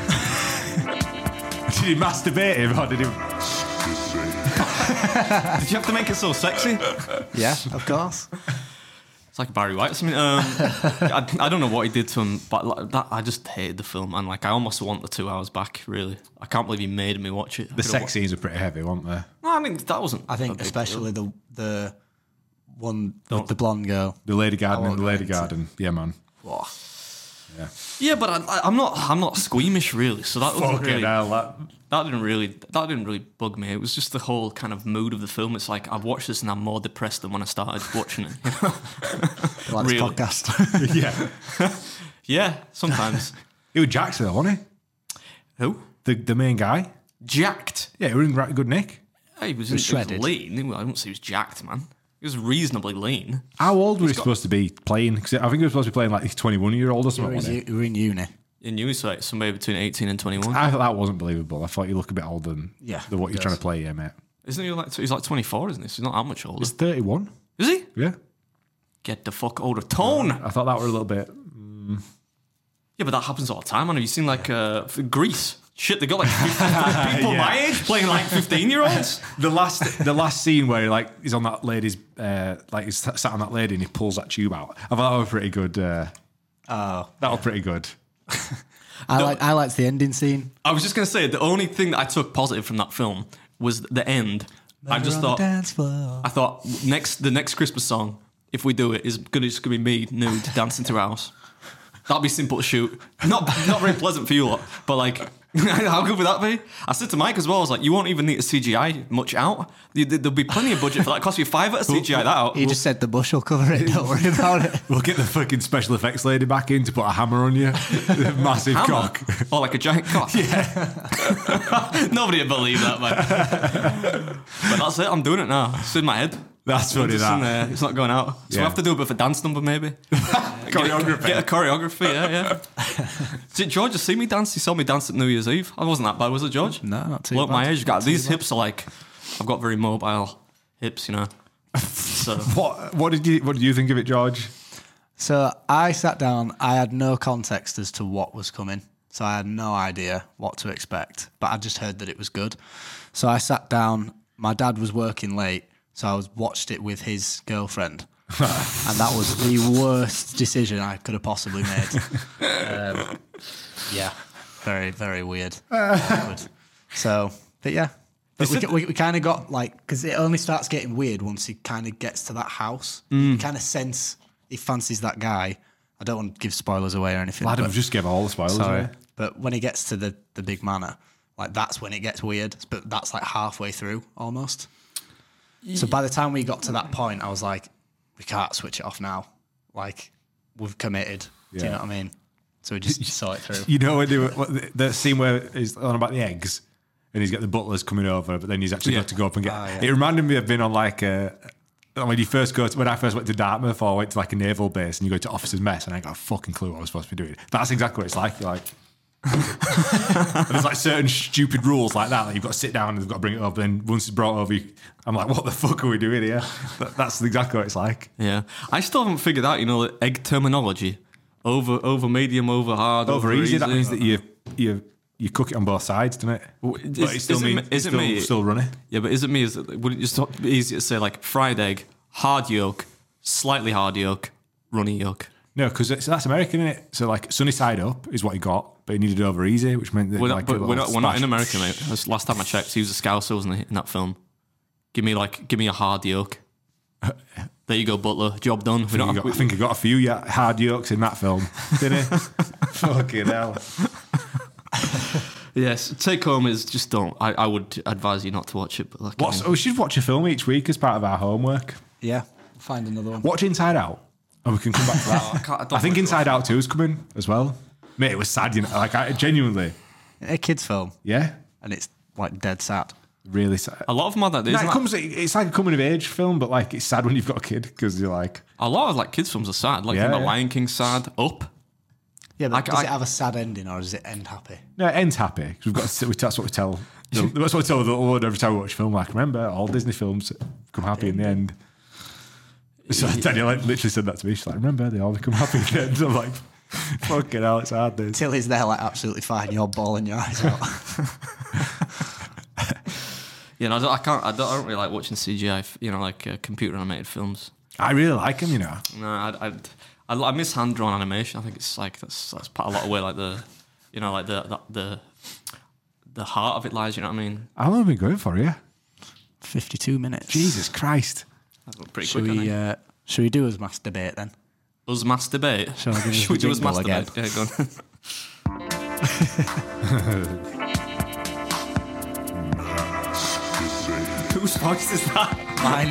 Did he masturbate him or did he? Did you have to make it so sexy? Yeah, of course. It's like Barry White or something. I don't know what he did to him, but like, that I just hated the film, and like I almost want the 2 hours back. Really, I can't believe he made me watch it. The sex scenes are pretty heavy, weren't they? No, I mean that wasn't. I think especially the one with the blonde girl. The Lady Garden and the Lady Garden. Yeah, man. Whoa. Yeah, but I'm not squeamish really. So that wasn't really. That didn't really bug me. It was just the whole kind of mood of the film. It's like I've watched this and I'm more depressed than when I started watching it. You know? Like this Really? podcast. Yeah. Yeah, sometimes. He was Jackson, though, wasn't he? Who? The main guy. Jacked. Yeah, he was in right good nick. He was shredded. lean. I don't say he was jacked, man. He was reasonably lean. How old was he supposed to be playing? Because I think he was supposed to be playing like he's 21-year-old or something. wasn't he? You were in uni. In New Zealand, somewhere between 18 and 21. I thought that wasn't believable. I thought you look a bit older than what you're he trying does. to play here, mate. Isn't he like, he's like 24, isn't he? So he's not that much older. He's 31. Is he? Yeah. Get the fuck older. Tone! I thought that were a little bit... Yeah, but that happens all the time. And have you seen like Greece? Shit, they got like 50 people my age playing like 15-year-olds. The last scene where like he's on that lady's like he's sat on that lady and he pulls that tube out. I thought that was pretty good. That was pretty good. I liked the ending scene. I was just going to say, the only thing that I took positive from that film was the end. I just thought, the next Christmas song, if we do it, is just gonna be me nude dancing to house. That'll be simple to shoot. Not very pleasant for you lot, but like, how good would that be? I said to Mike as well, I was like, you won't even need to CGI much out. There'll be plenty of budget for that. It costs you $5 to CGI that out. He just said the bush will cover it. Don't worry about it. We'll get the fucking special effects lady back in to put a hammer on you. Massive Hammer? cock. Oh, like a giant cock? Yeah. Nobody would believe that, man. But that's it, I'm doing it now. It's in my head. That's funny, It's in there. It's not going out. So Yeah. we have to do a bit of a dance number, maybe. Choreography. Get a choreography, yeah. Did George just see me dance? He saw me dance at New Year's Eve. I wasn't that bad, was it, George? No, not too Look, bad. my age, Not too these bad. hips are like, I've got very mobile hips, you know. So What did you think of it, George? So I sat down. I had no context as to what was coming. So I had no idea what to expect. But I just heard that it was good. So I sat down. My dad was working late. So I watched it with his girlfriend. And that was the worst decision I could have possibly made. Yeah. Very, very weird. Awkward. So, but yeah. But we kind of got like, because it only starts getting weird once he kind of gets to that house. You kind of sense he fancies that guy. I don't want to give spoilers away or anything. Adam but- just gave all the spoilers Sorry. away. But when he gets to the big manor, like that's when it gets weird. But that's like halfway through almost. So by the time we got to that point, I was like, we can't switch it off now. Like, we've committed. Do you Yeah. know what I mean? So we just saw it through. You know when they were, the scene where he's on about the eggs and he's got the butlers coming over, but then he's actually got to go up and get. yeah. It reminded me of being on like when I first went to Dartmouth, or I went to like a naval base, and you go to officers' mess, and I ain't got a fucking clue what I was supposed to be doing. That's exactly what it's like. You're like. And there's like certain stupid rules like that you've got to sit down and you've got to bring it up. And once it's brought over, I'm like, what the fuck are we doing here? That's exactly what it's like. yeah, I still haven't figured out, you know, the egg terminology. Over medium, over hard, Over easy, that means that you cook it on both sides, doesn't it? But it still means it's still runny. Yeah, but is it me? Would it just be easier to say like fried egg, hard yolk, slightly hard yolk, runny yolk? No, because that's American, isn't it? So like sunny side up is what he got, but he needed over easy, which meant that We're not, like but we're not in America, mate. That's last time I checked, he was a Scouser, wasn't he, in that film? Give me a hard yolk. There you go, Butler. Job done. I think he got a few hard yolks in that film, didn't he? Fucking hell. Yes, take home is just don't. I would advise you not to watch it. But like, We should watch a film each week as part of our homework. Yeah. Find another one. Watch Inside Out, and we can come back to that. I think Inside Out 2 is coming as well. Mate, it was sad, you know. Like, I genuinely, A kid's film. yeah, And it's like dead sad. really sad. a lot of them are that. No, it's like a coming of age film, but like it's sad when you've got a kid because you're like, A lot of like kids films are sad. Like Yeah, The yeah. Lion King sad. Up. Yeah, but I- does I- it have a sad ending or does it end happy? no, it ends happy. 'Cause that's what we tell. That's what we tell the Lord every time we watch a film. Like, remember, all Disney films come happy in the end. So Daniel literally said that to me. She's like, remember, they all become happy in the end. I'm like, fucking hell, it's hard, this. Tilly's there like absolutely fine. You're bawling your eyes out. Yeah, no, I don't really like watching CGI. You know, like computer animated films. I really like him, you know. No, I miss hand drawn animation. I think it's like that's part a lot of where like the, you know, like the heart of it lies. You know what I mean? How long have we been going for, yeah? 52 minutes. Jesus Christ. That's pretty Should quick. we, should we do us mass debate then? Us masturbate. Shall I give you Should we the do us jingle again? masturbate? Yeah, go on. Whose voice is that? Mine,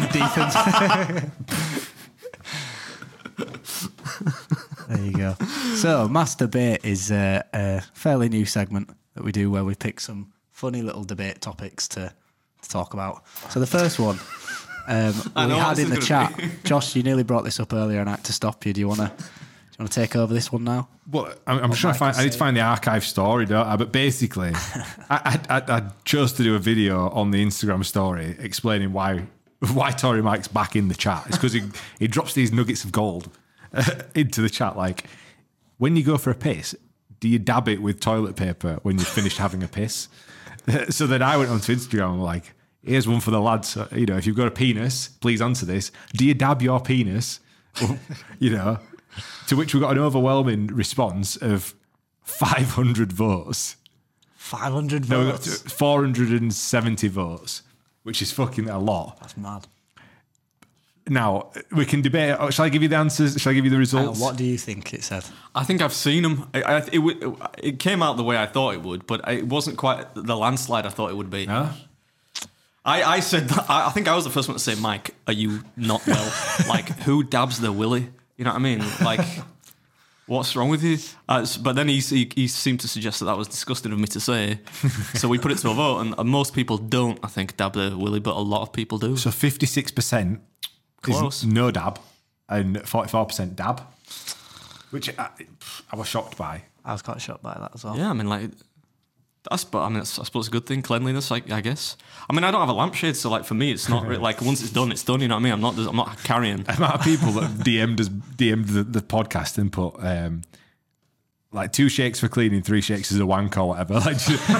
Deepens. There you go. So, mass debate is a fairly new segment that we do where we pick some funny little debate topics to talk about. So, the first one we know what had this in the is gonna chat. Josh, you nearly brought this up earlier, and I had to stop you. Do you want to take over this one now? Well, I'm trying to find. I need to find the archive story, don't I? But basically, I chose to do a video on the Instagram story explaining why Tory Mike's back in the chat. It's because he drops these nuggets of gold into the chat. Like, when you go for a piss, do you dab it with toilet paper when you've finished having a piss? So then I went onto Instagram and like, here's one for the lads. You know, if you've got a penis, please answer this. Do you dab your penis? You know. To which we got an overwhelming response of 500 votes. 500 No, we got votes. 470 votes, which is fucking a lot. That's mad. Now, we can debate. Shall I give you the answers? Shall I give you the Hang on, results? what do you think it said? I think I've seen them. It came out the way I thought it would, but it wasn't quite the landslide I thought it would be. Huh? I said that, I think I was the first one to say, Mike, are you not well? Like, who dabs their willy? You know what I mean? Like, what's wrong with you? But then he seemed to suggest that was disgusting of me to say. So we put it to a vote, and most people don't, I think, dab their willy, but a lot of people do. So 56% Close. is no dab and 44% dab. which I was shocked by. I was quite shocked by that as well. Yeah, I mean, like, I suppose it's a good thing. Cleanliness, I guess. I mean, I don't have a lampshade, so like for me, it's not like once it's done, it's done. You know what I mean? I'm not carrying. The amount of people that DM'd the podcast and put like 2 shakes for cleaning, 3 shakes as a wank or whatever. Like,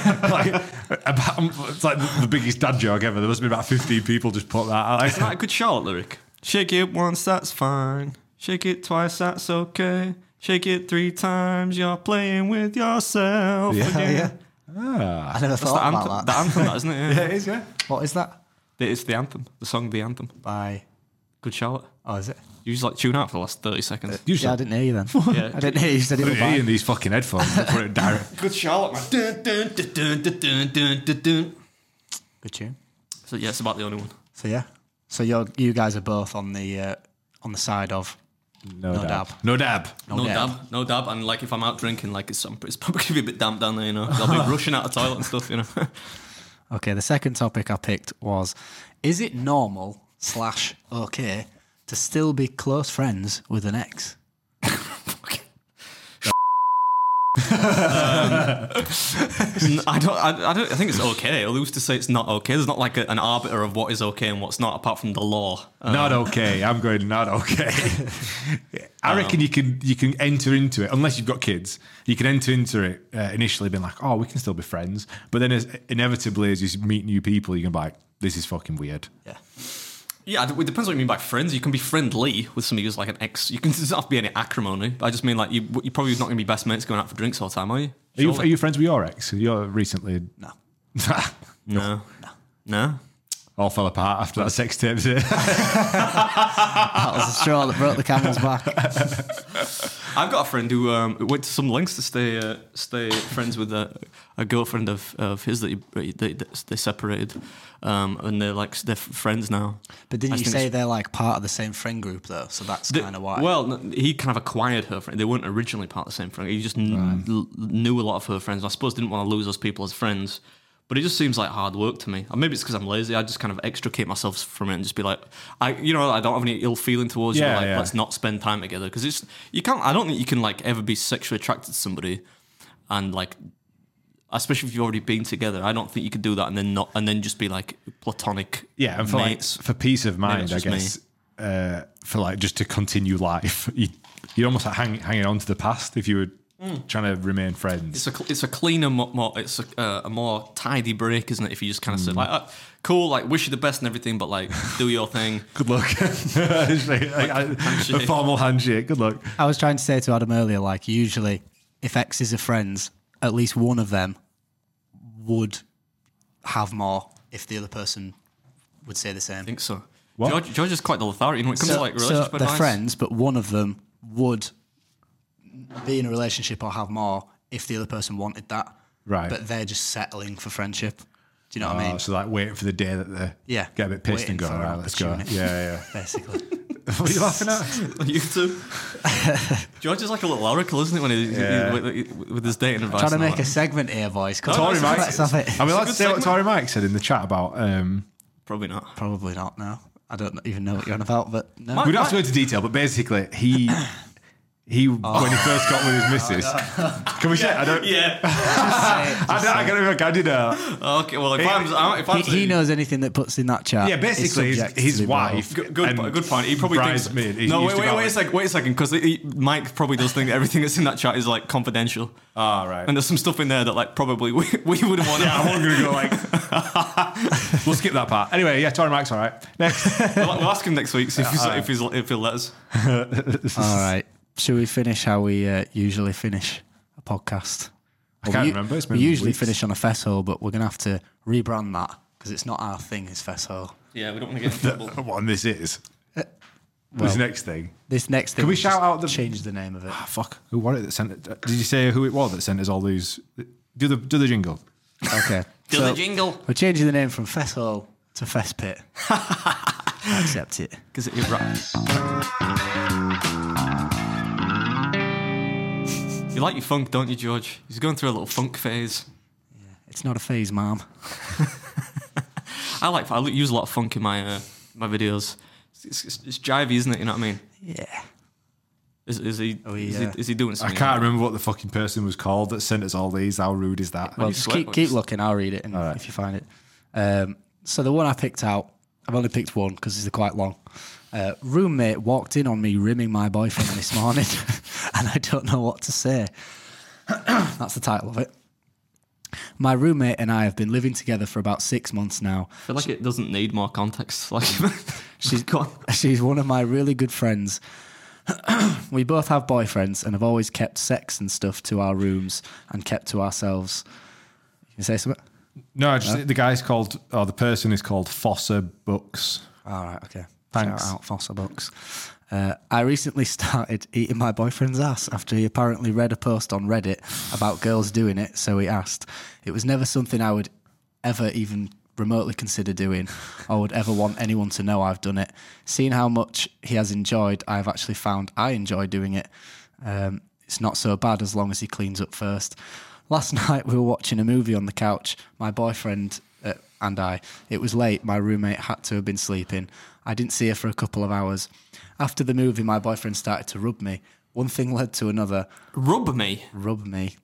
it's like the biggest dad joke ever. There must be about 15 people just put that. Isn't that a good Charlotte lyric? Shake it once, that's fine. Shake it twice, that's okay. Shake it 3 times, you're playing with yourself again. I never That's the thought anthem, about the that. anthem, that isn't it? Yeah, it is, yeah. What is that? It's the anthem, the song, the anthem. By... Good Charlotte. Oh, is it? You just like tune out for the last 30 seconds. Yeah, I didn't hear you then. Yeah. I didn't hear you said it Put was it in by. these fucking headphones. Put it direct. Good Charlotte, man. Dun, dun, dun, dun, dun, dun, dun, dun. Good tune. So yeah, it's about the only one. So yeah. So you guys are both on the side of No dab. dab. No dab. No dab. And like if I'm out drinking, like it's probably gonna be a bit damp down there, you know. I'll be rushing out the toilet and stuff, you know. Okay, the second topic I picked was, is it normal / okay to still be close friends with an ex? I think it's okay. Or who's to say it's not okay? There's not like an arbiter of what is okay and what's not, apart from the law. Not okay. I'm going not okay. I reckon you can enter into it, unless you've got kids. You can enter into it initially being like, oh, we can still be friends. But then inevitably, as you meet new people, you can be like, this is fucking weird. Yeah. Yeah, it depends what you mean by friends. You can be friendly with somebody who's like an ex. You can doesn't have to be any acrimony. I just mean like you're probably not going to be best mates going out for drinks all the time, are you? Are you friends with your ex? You're recently No. No. all fell apart after that sex tape. That was the straw that broke the camel's back. I've got a friend who went to some lengths to stay friends with a girlfriend of his that they separated, and they're friends now. But didn't I you think say it's- they're like part of the same friend group though? So that's kind of why. Well, no, he kind of acquired her friend. They weren't originally part of the same friend. He just knew a lot of her friends. I suppose didn't want to lose those people as friends. But it just seems like hard work to me. Or maybe it's because I'm lazy. I just kind of extricate myself from it and just be like, I don't have any ill feeling towards you. Yeah, Like, yeah. let's not spend time together because you can't. I don't think you can like ever be sexually attracted to somebody, and like, especially if you've already been together. I don't think you could do that and then just be like platonic. Yeah, and for mates. for peace of mind, I that's just guess, for like just to continue life, you're almost like hanging on to the past if you were trying to remain friends. It's a cleaner, it's a more tidy break, isn't it? If you just kind of say like, cool, like wish you the best and everything, but like do your thing. Good luck. A formal handshake. Good luck. I was trying to say to Adam earlier, like usually if exes are friends, at least one of them would have more if the other person would say the same. I think so. What? George is quite the authority when it comes to like relationship they're advice. friends, but one of them would be in a relationship or have more if the other person wanted that. Right. But they're just settling for friendship. Do you know what I mean? So like waiting for the day that they Yeah. get a bit pissed and Waiting go, for an right, let's go. opportunity. Yeah. Basically. What are you laughing at? You too. George is like a little oracle, isn't he? When he's with his dating advice. Trying to and all make a that. segment here, boys. Come Tory on, Mike. let's have it. I mean, a let's good say what segment. Tory Mike said in the chat about. Probably not. Probably not now. I don't even know what you're on about, but no. We don't have to go into detail, but basically, he when he first got with his missus. Can we say? I don't. Yeah. I can't remember. I did. Okay. Well, if I'm He knows anything that puts in that chat. Yeah, basically, is subject his to be brought wife. up. Good point. He probably thinks. bridesmaid. He No, used to go wait a second, because Mike probably does think everything that's in that chat is like confidential. Ah, right. And there's some stuff in there that like probably we wouldn't want. Yeah, I wasn't going to go like. We'll skip that part. Anyway, yeah, Tory Mike's all right. Next. We'll ask him next week see if he'll let us. All right. Should we finish how we usually finish a podcast? I can't remember. It's been we usually weeks. finish on a fesshole, but we're going to have to rebrand that because it's not our thing, is fesshole. Yeah, we don't want to get in trouble. What and this is? This next thing. This next thing, Can we we'll shout just out the- change the name of it. Ah, fuck. Who was it that sent it? Did you say who it was that sent us all these? Do the jingle. Okay. Do the jingle. We're changing the name from fesshole to fesspit. I accept it. Because it raps. You like your funk, don't you, George? He's going through a little funk phase. It's not a phase, Mom. I use a lot of funk in my videos. It's jivey, isn't it? You know what I mean? Yeah. Is he? Oh, Is he doing I something? can't remember what the fucking person was called that sent us all these. How rude is that? Well, you just sweat keep when looking. I'll read it if you find it. So the one I picked out, I've only picked one because they're quite long. Roommate walked in on me rimming my boyfriend this morning, and I don't know what to say. That's the title of it. My roommate and I have been living together for about 6 months now. I feel like it doesn't need more context. Like, She's one of my really good friends. We both have boyfriends and have always kept sex and stuff to our rooms and kept to ourselves. You say something? No, the guy's called, or the person is called Fossa Books. All right, okay. Thanks. Shout out Fossa Books. I recently started eating my boyfriend's ass after he apparently read a post on Reddit about girls doing it, so he asked. It was never something I would ever even remotely consider doing or would ever want anyone to know I've done it. Seeing how much he has enjoyed, I've actually found I enjoy doing it. It's not so bad as long as he cleans up first. Last night we were watching a movie on the couch, my boyfriend and I. It was late, my roommate had to have been sleeping. I didn't see her for a couple of hours. After the movie, my boyfriend started to rub me. One thing led to another. rub me. Rub me.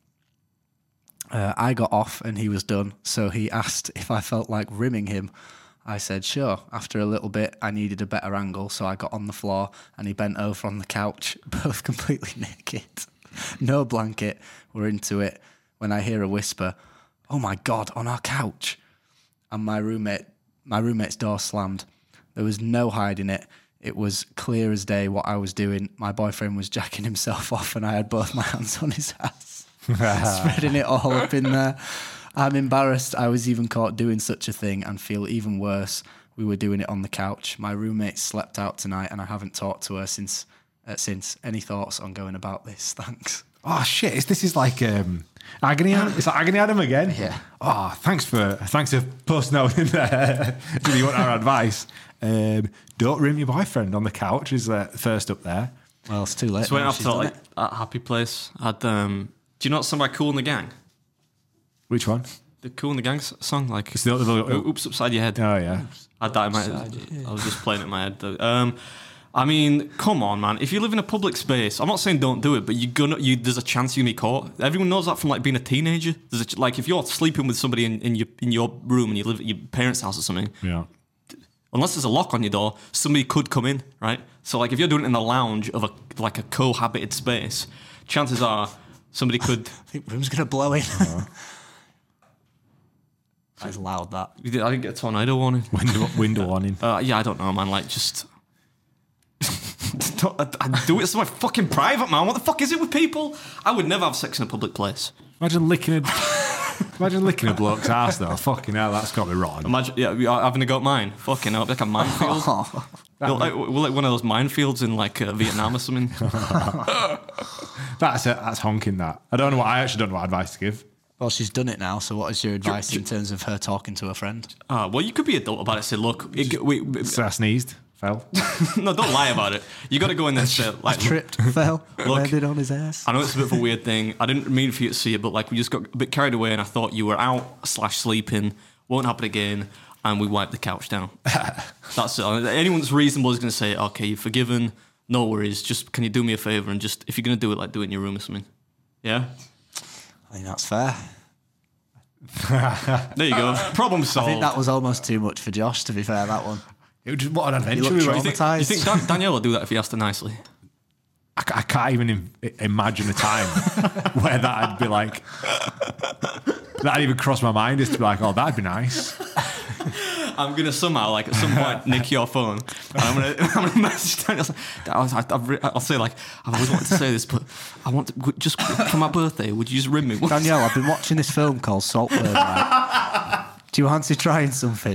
I got off and he was done, so he asked if I felt like rimming him. I said, sure. After a little bit, I needed a better angle, so I got on the floor and he bent over on the couch, both completely naked. No blanket. We're into it. When I hear a whisper, oh my God, on our couch. And my roommate's door slammed. There was no hiding it. It was clear as day what I was doing. My boyfriend was jacking himself off and I had both my hands on his ass, spreading it all up in there. I'm embarrassed I was even caught doing such a thing and feel even worse. We were doing it on the couch. My roommate slept out tonight and I haven't talked to her since. Any thoughts on going about this? Thanks. Oh shit! This is like Agony Adam. It's like Agony Adam again. Yeah. Oh, thanks for posting out in there. Do you want our advice? Don't rim your boyfriend on the couch. Is first up there. Well, it's too late. So went now, off she's to done like it. at Happy Place. Had do you know somebody Cool in the Gang? Which one? The Cool in the Gang song, like It's the Oops Upside Your Head. Oh yeah. I had that in my head. I was just playing it in my head though. I mean, come on, man. If you live in a public space, I'm not saying don't do it, but there's a chance you may be caught. Everyone knows that from like being a teenager. Like if you're sleeping with somebody in your room and you live at your parents' house or something, Yeah. unless there's a lock on your door, somebody could come in, right? So like if you're doing it in the lounge of a cohabited space, chances are somebody could. I think room's gonna blow in. That's loud. That. I didn't get a tornado warning. Window warning. Yeah, I don't know, man. Like just. I do it. It's my fucking private, man. What the fuck is it with people? I would never have sex in a public place. Imagine licking a bloke's ass though. Fucking hell, that's got me rotten. Imagine, having a go at mine. Fucking hell, like a minefield. Like one of those minefields in like Vietnam or something. That's honking. That I actually don't know what advice to give. Well, she's done it now. So, what is your advice in terms of her talking to her friend? Well, you could be adult about it. Say, look, So I sneezed, fell. no, don't lie about it. You got to go in there and say, like, Tripped, fell, landed on his ass. I know it's a bit of a weird thing. I didn't mean for you to see it, but like we just got a bit carried away, and I thought you were out / sleeping. Won't happen again, and we wiped the couch down. That's it. Anyone that's reasonable is going to say, okay, you're forgiven. No worries. Just can you do me a favor and just if you're going to do it, like do it in your room or something. Yeah. I think that's fair. There you go. Problem solved. I think that was almost too much for Josh. To be fair, that one. It was just, what an adventure looked we were on. traumatised. You think Danielle will do that if he asked her nicely? I can't even imagine a time where that'd be like. That'd even cross my mind is to be like, oh, that'd be nice. I'm gonna somehow, like at some point, nick your phone, and I'm gonna message Daniel. I'll say like, I've always wanted to say this, but I want to, just for my birthday. Would you just rim me? Danielle, I've been watching this film called Saltburn. Right? Do you fancy trying something?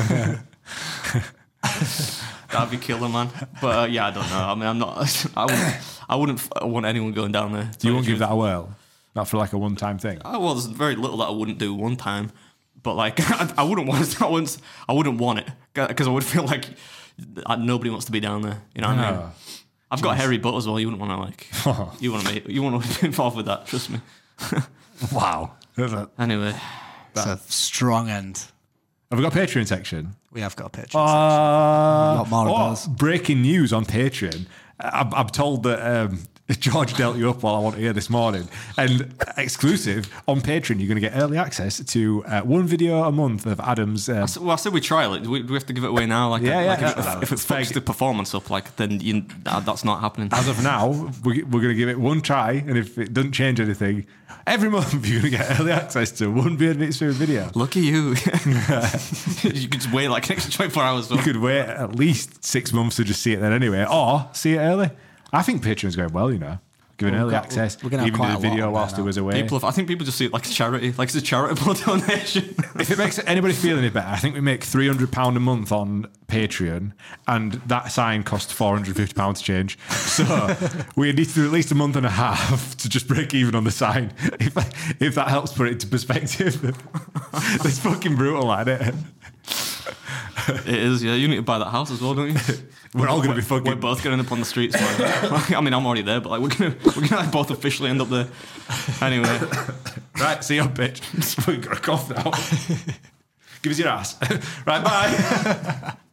That'd be killer, man. But yeah, I don't know. I mean, I'm not. I wouldn't want anyone going down there. You won't give that a whirl? Not for like a one-time thing? Oh, well, there's very little that I wouldn't do one time. But like, I wouldn't want it. I wouldn't want it because I would feel like nobody wants to be down there. You know what I mean? I've got hairy butt as well. You wouldn't want to like. You want to be involved with that. Trust me. Wow. Anyway, It's a strong end. Have we got a Patreon section? We have got a Patreon section. Got more of those. Breaking news on Patreon. I'm told that George dealt you up while I want to hear this morning. And exclusive on Patreon, you're going to get early access to one video a month of Adam's. Well, I said we trial it. Do we have to give it away now? Like, if it fucks the performance up, like then that's not happening. As of now, we're going to give it one try, and if it doesn't change anything, every month you're going to get early access to one Beard Meets Food video. Look at you. You could just wait like an extra 24 hours. You could wait at least 6 months to just see it then anyway, or see it early. I think Patreon's going well, giving early access. We're gonna have even quite do the a lot video on whilst there it was away. I think people just see it like a charity, like it's a charitable donation. If it makes anybody feel any better, I think we make £300 a month on Patreon, and that sign costs £450 to change. So we need to do at least a month and a half to just break even on the sign. If that helps put it into perspective, it's fucking brutal, isn't it? It is, yeah. You need to buy that house as well, don't you? We're all going to be fucking. We're both going to end up on the streets. I mean, I'm already there, but like we're gonna like, both officially end up there. Anyway, right. See you, bitch. We've got a cough now. Give us your ass. Right. Bye.